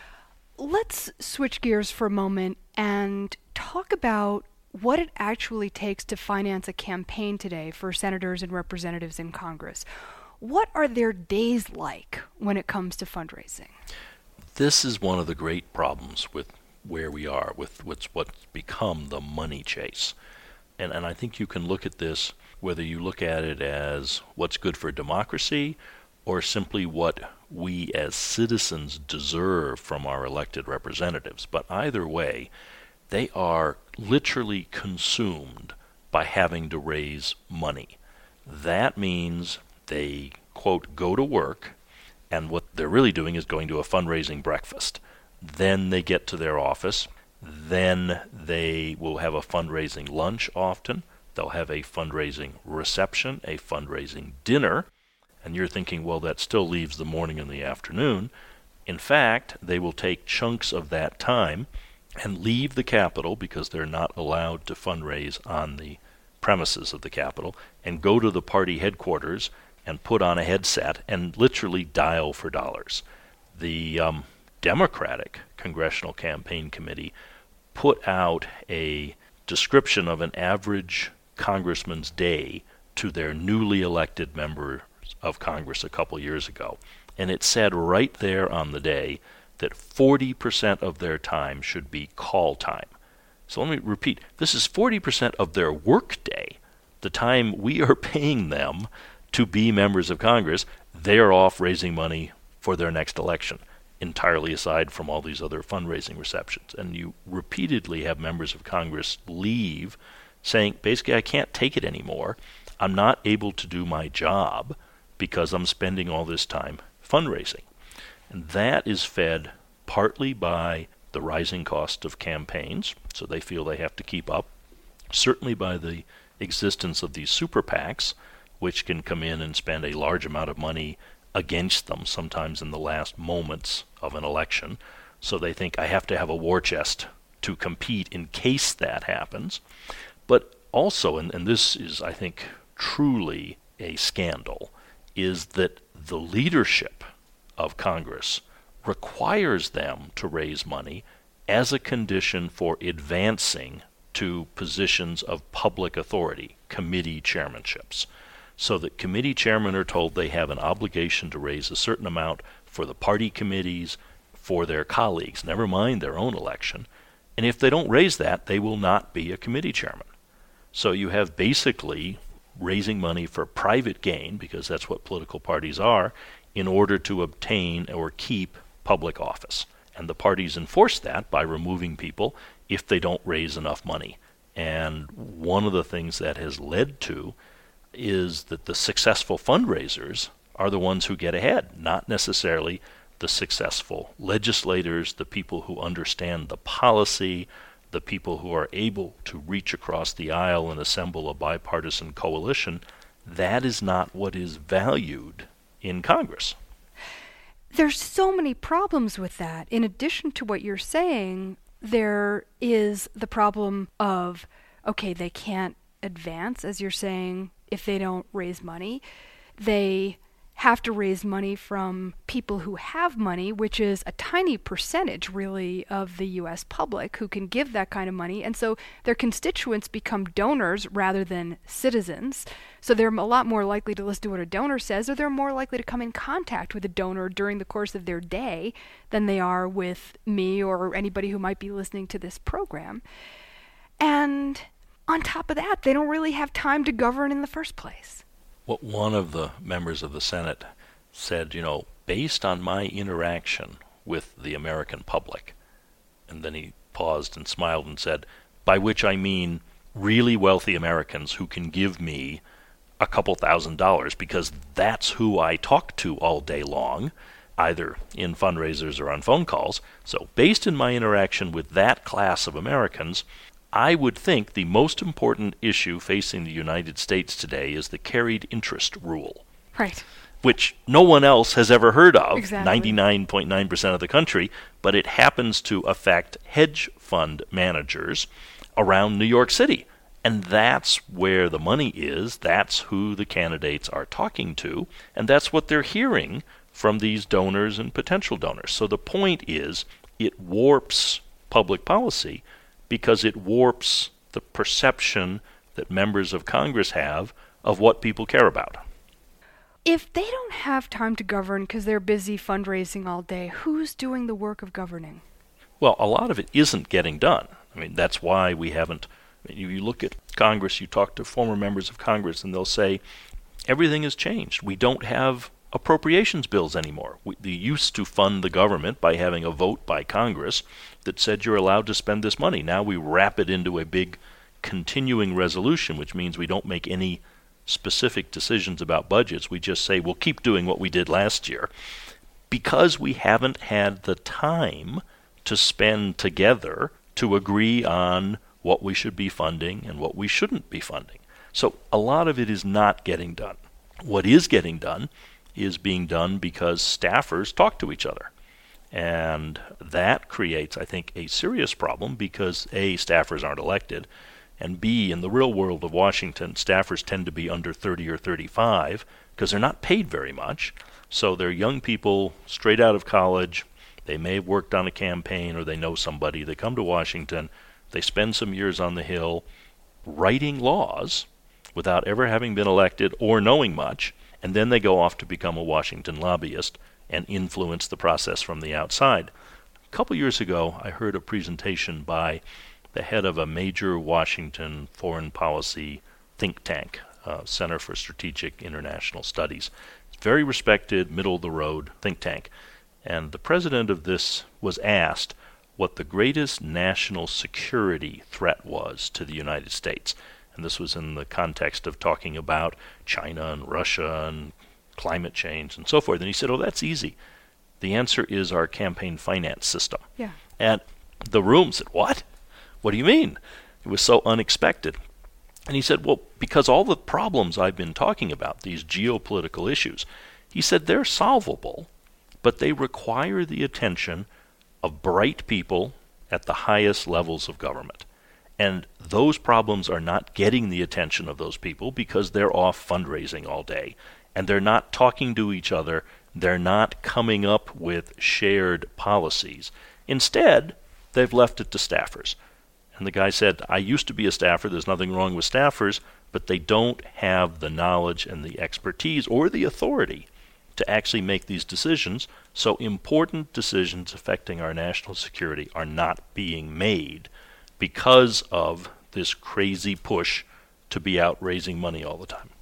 Let's switch gears for a moment and talk about what it actually takes to finance a campaign today for senators and representatives in Congress. What are their days like when it comes to fundraising? This is one of the great problems with where we are, with what's become the money chase. And I think you can look at this, whether you look at it as what's good for democracy or simply what we as citizens deserve from our elected representatives. But either way, they are literally consumed by having to raise money. That means they, quote, go to work, and what they're really doing is going to a fundraising breakfast. Then they get to their office. Then they will have a fundraising lunch often. They'll have a fundraising reception, a fundraising dinner. And you're thinking, well, that still leaves the morning and the afternoon. In fact, they will take chunks of that time and leave the Capitol because they're not allowed to fundraise on the premises of the Capitol, and go to the party headquarters and put on a headset and literally dial for dollars. The Democratic Congressional Campaign Committee put out a description of an average congressman's day to their newly elected members of Congress a couple years ago. And it said right there on the day that 40% of their time should be call time. So let me repeat, this is 40% of their work day, the time we are paying them to be members of Congress. They are off raising money for their next election, entirely aside from all these other fundraising receptions. And you repeatedly have members of Congress leave saying, basically, I can't take it anymore. I'm not able to do my job because I'm spending all this time fundraising. And that is fed partly by the rising cost of campaigns, so they feel they have to keep up, certainly by the existence of these super PACs, which can come in and spend a large amount of money against them, sometimes in the last moments of an election. So they think, I have to have a war chest to compete in case that happens. But also, and this is, I think, truly a scandal, is that the leadership of Congress requires them to raise money as a condition for advancing to positions of public authority, committee chairmanships. So that committee chairmen are told they have an obligation to raise a certain amount for the party committees, for their colleagues, never mind their own election. And if they don't raise that, they will not be a committee chairman. So you have basically raising money for private gain, because that's what political parties are, in order to obtain or keep public office. And the parties enforce that by removing people if they don't raise enough money. And one of the things that has led to is that the successful fundraisers are the ones who get ahead, not necessarily the successful legislators, the people who understand the policy, the people who are able to reach across the aisle and assemble a bipartisan coalition. That is not what is valued in Congress. There's so many problems with that. In addition to what you're saying, there is the problem of, okay, they can't advance, as you're saying, if they don't raise money. They have to raise money from people who have money, which is a tiny percentage, really, of the U.S. public who can give that kind of money. And so their constituents become donors rather than citizens. So they're a lot more likely to listen to what a donor says, or they're more likely to come in contact with a donor during the course of their day than they are with me or anybody who might be listening to this program. And on top of that, they don't really have time to govern in the first place. What one of the members of the Senate said, based on my interaction with the American public, and then he paused and smiled and said, by which I mean really wealthy Americans who can give me a couple $1,000s, because that's who I talk to all day long, either in fundraisers or on phone calls. So based on my interaction with that class of Americans, I would think the most important issue facing the United States today is the carried interest rule. Right. Which no one else has ever heard of, Exactly. 99.9% of the country, but it happens to affect hedge fund managers around New York City. And that's where the money is, that's who the candidates are talking to, and that's what they're hearing from these donors and potential donors. So the point is, it warps public policy because it warps the perception that members of Congress have of what people care about. If they don't have time to govern because they're busy fundraising all day, who's doing the work of governing? Well, a lot of it isn't getting done. That's why we haven't. You look at Congress, you talk to former members of Congress, and they'll say, everything has changed. We don't have appropriations bills anymore. We used to fund the government by having a vote by Congress that said you're allowed to spend this money. Now we wrap it into a big continuing resolution, which means we don't make any specific decisions about budgets. We just say we'll keep doing what we did last year, because we haven't had the time to spend together to agree on what we should be funding and what we shouldn't be funding. So a lot of it is not getting done. What is getting done is being done because staffers talk to each other. And that creates, I think, a serious problem because A, staffers aren't elected, and B, in the real world of Washington, staffers tend to be under 30 or 35 because they're not paid very much. So they're young people straight out of college. They may have worked on a campaign or they know somebody. They come to Washington. They spend some years on the Hill writing laws without ever having been elected or knowing much, and then they go off to become a Washington lobbyist and influence the process from the outside. A couple years ago, I heard a presentation by the head of a major Washington foreign policy think tank, Center for Strategic International Studies. Very respected, middle-of-the-road think tank. And the president of this was asked what the greatest national security threat was to the United States. And this was in the context of talking about China and Russia and climate change and so forth. And he said, oh, that's easy. The answer is our campaign finance system. Yeah. And the room said, what? What do you mean? It was so unexpected. And he said, well, because all the problems I've been talking about, these geopolitical issues, he said they're solvable, but they require the attention of bright people at the highest levels of government. And those problems are not getting the attention of those people because they're off fundraising all day. And they're not talking to each other. They're not coming up with shared policies. Instead, they've left it to staffers. And the guy said, I used to be a staffer. There's nothing wrong with staffers, but they don't have the knowledge and the expertise or the authority to actually make these decisions. So important decisions affecting our national security are not being made because of this crazy push to be out raising money all the time.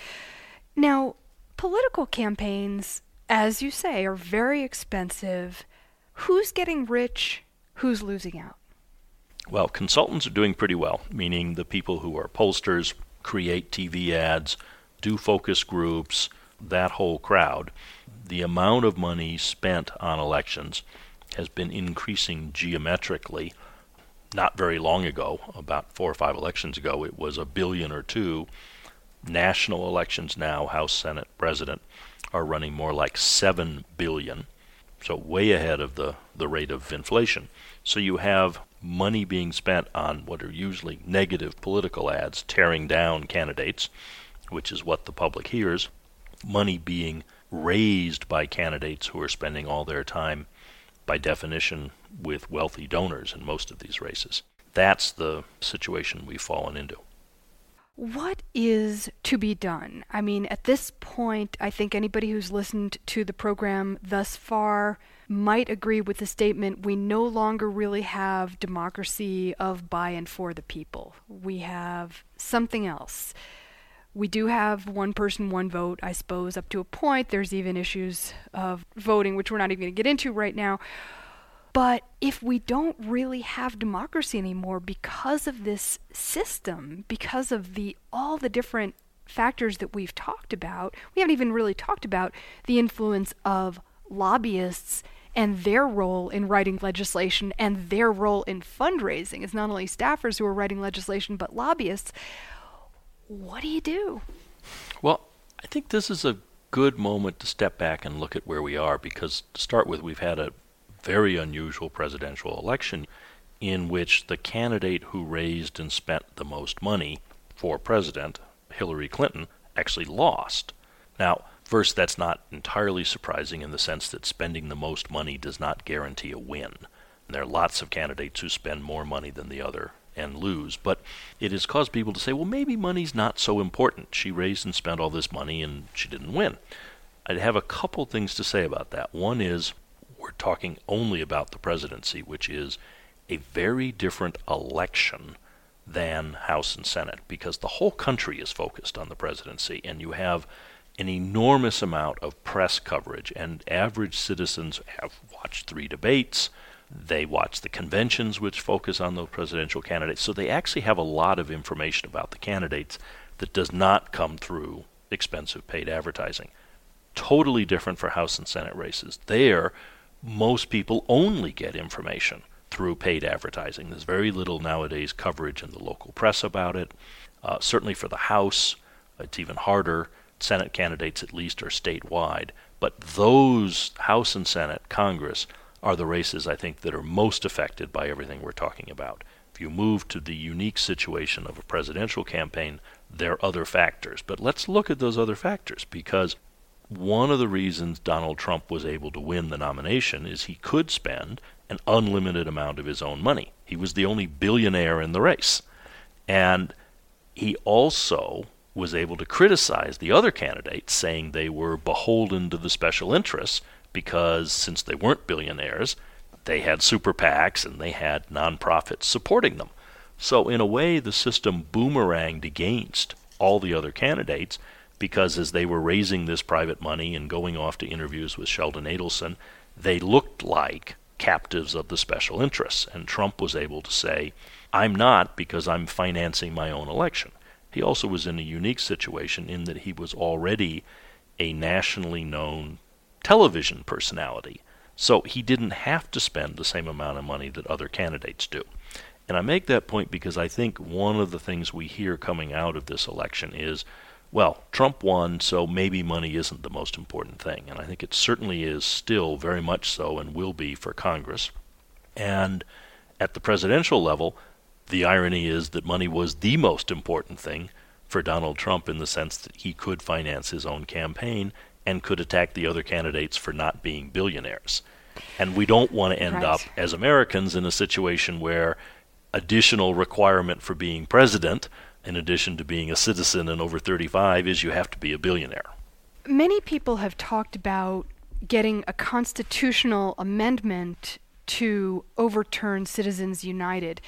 Now, political campaigns, as you say, are very expensive. Who's getting rich? Who's losing out? Well, consultants are doing pretty well, meaning the people who are pollsters, create TV ads, do focus groups, that whole crowd. The amount of money spent on elections has been increasing geometrically. Not very long ago, about 4 or 5 elections ago, it was $1 billion or $2 billion. National elections now, House, Senate, President, are running more like $7 billion, so way ahead of the rate of inflation. So you have money being spent on what are usually negative political ads, tearing down candidates, which is what the public hears, money being raised by candidates who are spending all their time, by definition, with wealthy donors in most of these races. That's the situation we've fallen into. What is to be done? I mean, at this point, I think anybody who's listened to the program thus far might agree with the statement, we no longer really have democracy of by and for the people. We have something else. We do have one person, one vote, I suppose, up to a point. There's even issues of voting, which we're not even going to get into right now. But if we don't really have democracy anymore because of this system, because of all the different factors that we've talked about, we haven't even really talked about the influence of lobbyists and their role in writing legislation and their role in fundraising. It's not only staffers who are writing legislation, but lobbyists. What do you do? Well, I think this is a good moment to step back and look at where we are, because to start with, we've had a very unusual presidential election in which the candidate who raised and spent the most money for president, Hillary Clinton, actually lost. Now, first, that's not entirely surprising in the sense that spending the most money does not guarantee a win. And there are lots of candidates who spend more money than the other and lose, but it has caused people to say, well, maybe money's not so important. She raised and spent all this money and she didn't win. I'd have a couple things to say about that. One is, we're talking only about the presidency, which is a very different election than House and Senate, because the whole country is focused on the presidency, and you have an enormous amount of press coverage, and average citizens have watched 3 debates. They watch the conventions which focus on the presidential candidates, so they actually have a lot of information about the candidates that does not come through expensive paid advertising. Totally different for House and Senate races. There, most people only get information through paid advertising. There's very little nowadays coverage in the local press about it. Certainly for the House, it's even harder. Senate candidates at least are statewide. But those House and Senate, Congress, are the races, I think, that are most affected by everything we're talking about. If you move to the unique situation of a presidential campaign, there are other factors. But let's look at those other factors, because one of the reasons Donald Trump was able to win the nomination is he could spend an unlimited amount of his own money. He was the only billionaire in the race. And he also was able to criticize the other candidates, saying they were beholden to the special interests because since they weren't billionaires, they had super PACs and they had nonprofits supporting them. So in a way, the system boomeranged against all the other candidates, because as they were raising this private money and going off to interviews with Sheldon Adelson, they looked like captives of the special interests. And Trump was able to say, I'm not, because I'm financing my own election. He also was in a unique situation in that he was already a nationally known television personality. So he didn't have to spend the same amount of money that other candidates do. And I make that point because I think one of the things we hear coming out of this election is, well, Trump won, so maybe money isn't the most important thing. And I think it certainly is still very much so and will be for Congress. And at the presidential level, the irony is that money was the most important thing for Donald Trump in the sense that he could finance his own campaign and could attack the other candidates for not being billionaires. And we don't want to end up as Americans in a situation where additional requirement for being president, in addition to being a citizen and over 35, is you have to be a billionaire. Many people have talked about getting a constitutional amendment to overturn Citizens United.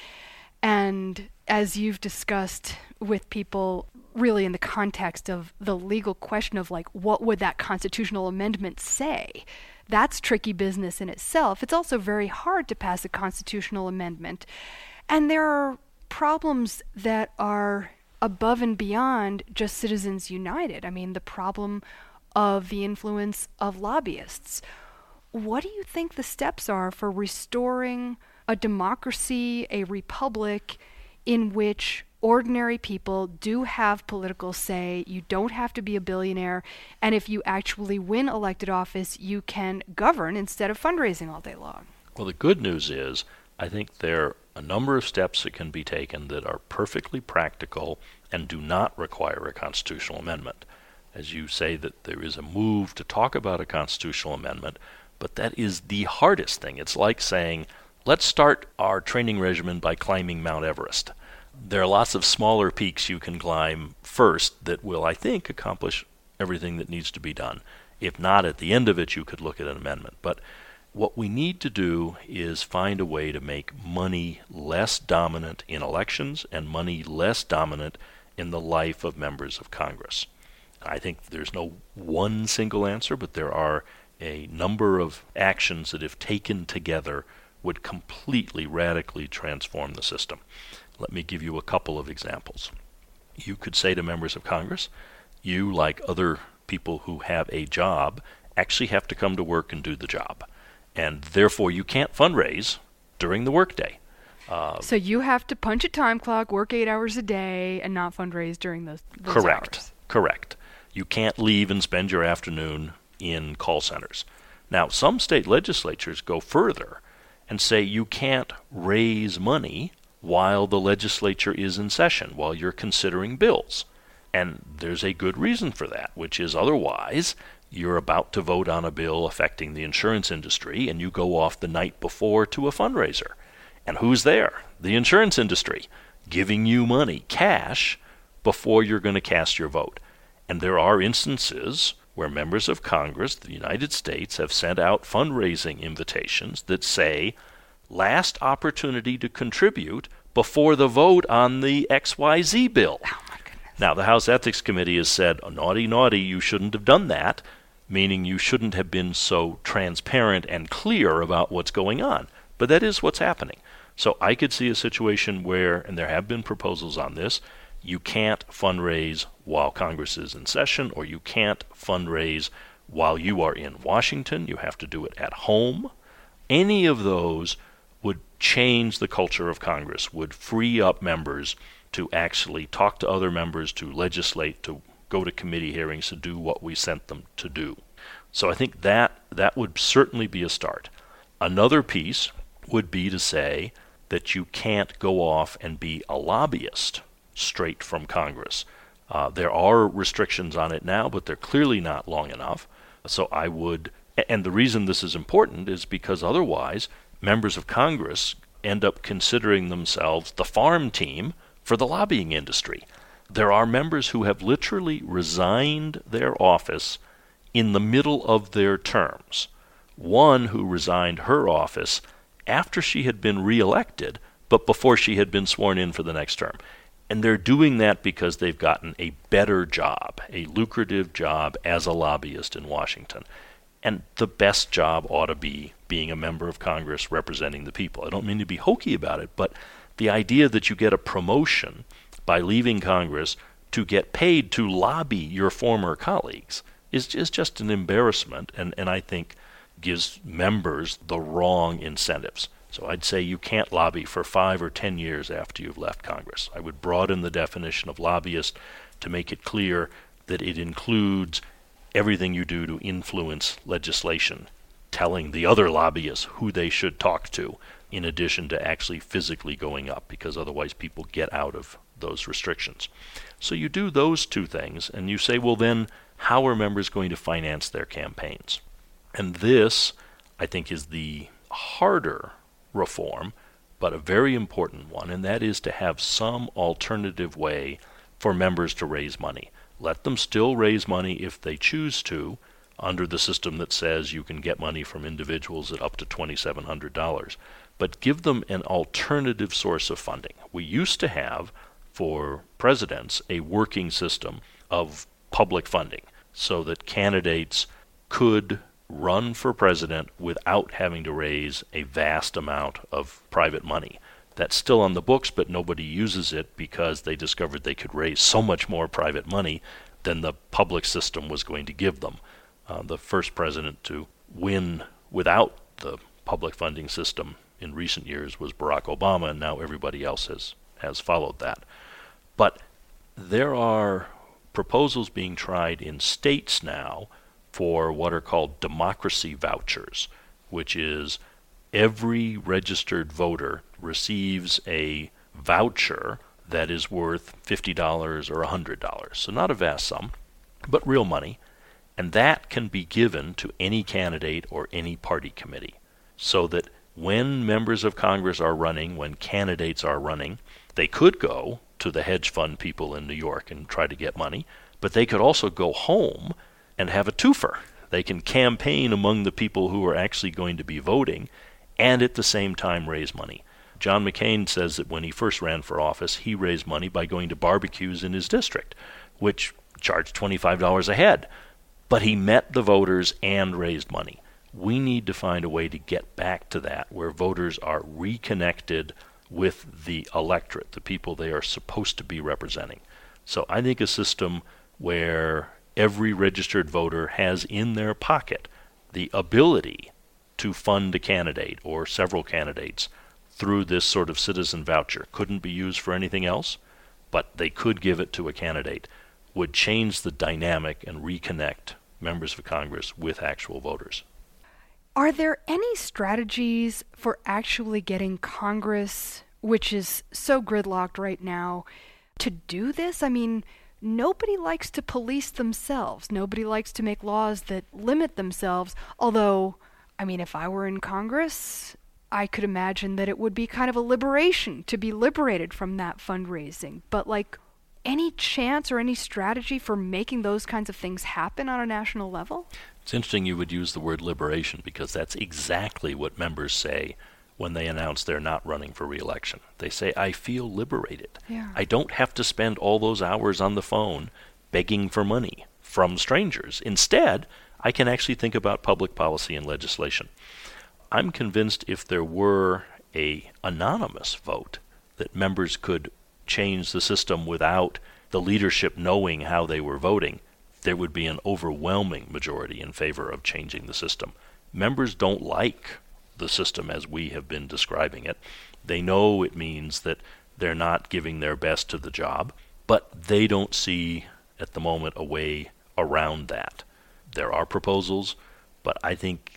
And as you've discussed with people, really in the context of the legal question of like, what would that constitutional amendment say? That's tricky business in itself. It's also very hard to pass a constitutional amendment. And there are problems that are above and beyond just Citizens United. I mean, the problem of the influence of lobbyists. What do you think the steps are for restoring a democracy, a republic, in which ordinary people do have political say? You don't have to be a billionaire, and if you actually win elected office, you can govern instead of fundraising all day long. Well, the good news is, I think there are a number of steps that can be taken that are perfectly practical and do not require a constitutional amendment. As you say, that there is a move to talk about a constitutional amendment, but that is the hardest thing. It's like saying, let's start our training regimen by climbing Mount Everest. There are lots of smaller peaks you can climb first that will, I think, accomplish everything that needs to be done. If not, at the end of it, you could look at an amendment. But what we need to do is find a way to make money less dominant in elections and money less dominant in the life of members of Congress. I think there's no one single answer, but there are a number of actions that, if taken together, would completely, radically transform the system. Let me give you a couple of examples. You could say to members of Congress, you, like other people who have a job, actually have to come to work and do the job. And therefore, you can't fundraise during the workday. So you have to punch a time clock, work 8 hours a day, and not fundraise during those hours. Correct. You can't leave and spend your afternoon in call centers. Now, some state legislatures go further and say you can't raise money while the legislature is in session, while you're considering bills. And there's a good reason for that, which is otherwise you're about to vote on a bill affecting the insurance industry, and you go off the night before to a fundraiser. And who's there? The insurance industry, giving you money, cash, before you're going to cast your vote. And there are instances where members of Congress, the United States, have sent out fundraising invitations that say, last opportunity to contribute before the vote on the XYZ bill. Oh, my goodness. Now, the House Ethics Committee has said, naughty, naughty, you shouldn't have done that, meaning you shouldn't have been so transparent and clear about what's going on. But that is what's happening. So I could see a situation where, and there have been proposals on this, you can't fundraise while Congress is in session, or you can't fundraise while you are in Washington. You have to do it at home. Any of those would change the culture of Congress, would free up members to actually talk to other members, to legislate, to go to committee hearings, to do what we sent them to do. So I think that would certainly be a start. Another piece would be to say that you can't go off and be a lobbyist straight from Congress. There are restrictions on it now, but they're clearly not long enough. So I would, and the reason this is important is because otherwise members of Congress end up considering themselves the farm team for the lobbying industry. There are members who have literally resigned their office in the middle of their terms. One who resigned her office after she had been reelected, but before she had been sworn in for the next term. And they're doing that because they've gotten a better job, a lucrative job as a lobbyist in Washington. And the best job ought to be being a member of Congress representing the people. I don't mean to be hokey about it, but the idea that you get a promotion by leaving Congress to get paid to lobby your former colleagues is just an embarrassment, and I think gives members the wrong incentives. So I'd say you can't lobby for 5 or 10 years after you've left Congress. I would broaden the definition of lobbyist to make it clear that it includes everything you do to influence legislation, telling the other lobbyists who they should talk to, in addition to actually physically going up, because otherwise people get out of those restrictions. So you do those two things, and you say, well then, how are members going to finance their campaigns? And this, I think, is the harder reform, but a very important one, and that is to have some alternative way for members to raise money. Let them still raise money if they choose to, under the system that says you can get money from individuals at up to $2,700, but give them an alternative source of funding. We used to have, for presidents, a working system of public funding so that candidates could run for president without having to raise a vast amount of private money. That's still on the books, but nobody uses it because they discovered they could raise so much more private money than the public system was going to give them. The first president to win without the public funding system in recent years was Barack Obama, and now everybody else has followed that. But there are proposals being tried in states now for what are called democracy vouchers, which is every registered voter receives a voucher that is worth $50 or $100. So not a vast sum, but real money. And that can be given to any candidate or any party committee, so that when members of Congress are running, when candidates are running, they could go to the hedge fund people in New York and try to get money, but they could also go home and have a twofer. They can campaign among the people who are actually going to be voting and at the same time raise money. John McCain says that when he first ran for office, he raised money by going to barbecues in his district, which charged $25 a head. But he met the voters and raised money. We need to find a way to get back to that, where voters are reconnected with the electorate, the people they are supposed to be representing. So I think a system where every registered voter has in their pocket the ability to fund a candidate or several candidates through this sort of citizen voucher, couldn't be used for anything else, but they could give it to a candidate, would change the dynamic and reconnect members of Congress with actual voters. Are there any strategies for actually getting Congress, which is so gridlocked right now, to do this? I mean, nobody likes to police themselves. Nobody likes to make laws that limit themselves. Although, I mean, if I were in Congress, I could imagine that it would be kind of a liberation to be liberated from that fundraising. But any chance or any strategy for making those kinds of things happen on a national level? It's interesting you would use the word liberation, because that's exactly what members say when they announce they're not running for re-election. They say, I feel liberated. Yeah. I don't have to spend all those hours on the phone begging for money from strangers. Instead, I can actually think about public policy and legislation. I'm convinced if there were an anonymous vote, that members could change the system without the leadership knowing how they were voting, there would be an overwhelming majority in favor of changing the system. Members don't like the system as we have been describing it. They know it means that they're not giving their best to the job, but they don't see at the moment a way around that. There are proposals, but I think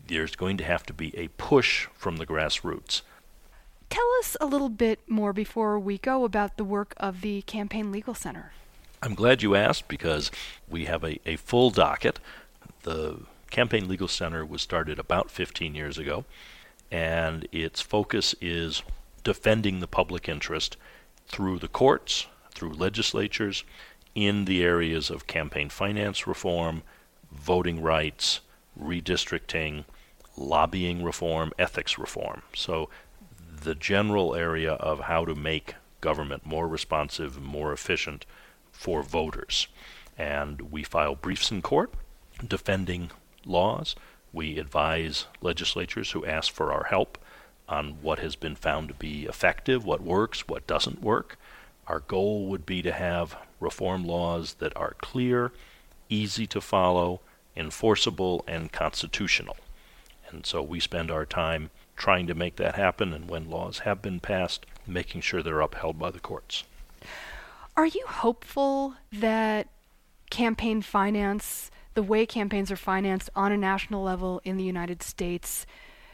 there's going to have to be a push from the grassroots. Tell us a little bit more before we go about the work of the Campaign Legal Center. I'm glad you asked because we have a full docket. The Campaign Legal Center was started about 15 years ago, and its focus is defending the public interest through the courts, through legislatures, in the areas of campaign finance reform, voting rights, redistricting, lobbying reform, ethics reform. So the general area of how to make government more responsive, more efficient for voters. And we file briefs in court defending laws. We advise legislatures who ask for our help on what has been found to be effective, what works, what doesn't work. Our goal would be to have reform laws that are clear, easy to follow, enforceable, and constitutional. And so we spend our time trying to make that happen, and when laws have been passed, making sure they're upheld by the courts. Are you hopeful that campaign finance, the way campaigns are financed on a national level in the United States,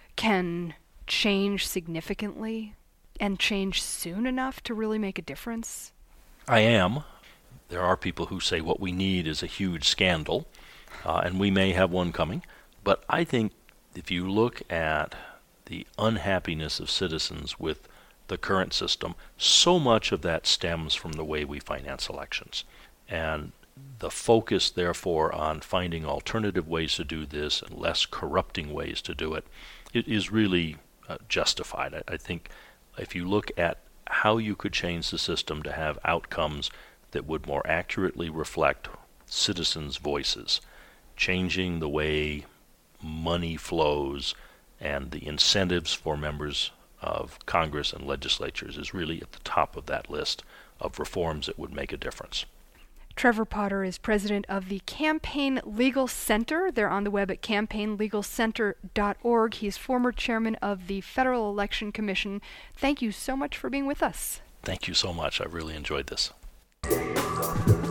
can change significantly and change soon enough to really make a difference? I am. There are people who say what we need is a huge scandal, and we may have one coming. But I think if you look at the unhappiness of citizens with the current system, so much of that stems from the way we finance elections. And the focus, therefore, on finding alternative ways to do this and less corrupting ways to do it, it is really justified. I think if you look at how you could change the system to have outcomes that would more accurately reflect citizens' voices, changing the way money flows and the incentives for members of Congress and legislatures is really at the top of that list of reforms that would make a difference. Trevor Potter is president of the Campaign Legal Center. They're on the web at campaignlegalcenter.org. He's former chairman of the Federal Election Commission. Thank you so much for being with us. Thank you so much. I really enjoyed this.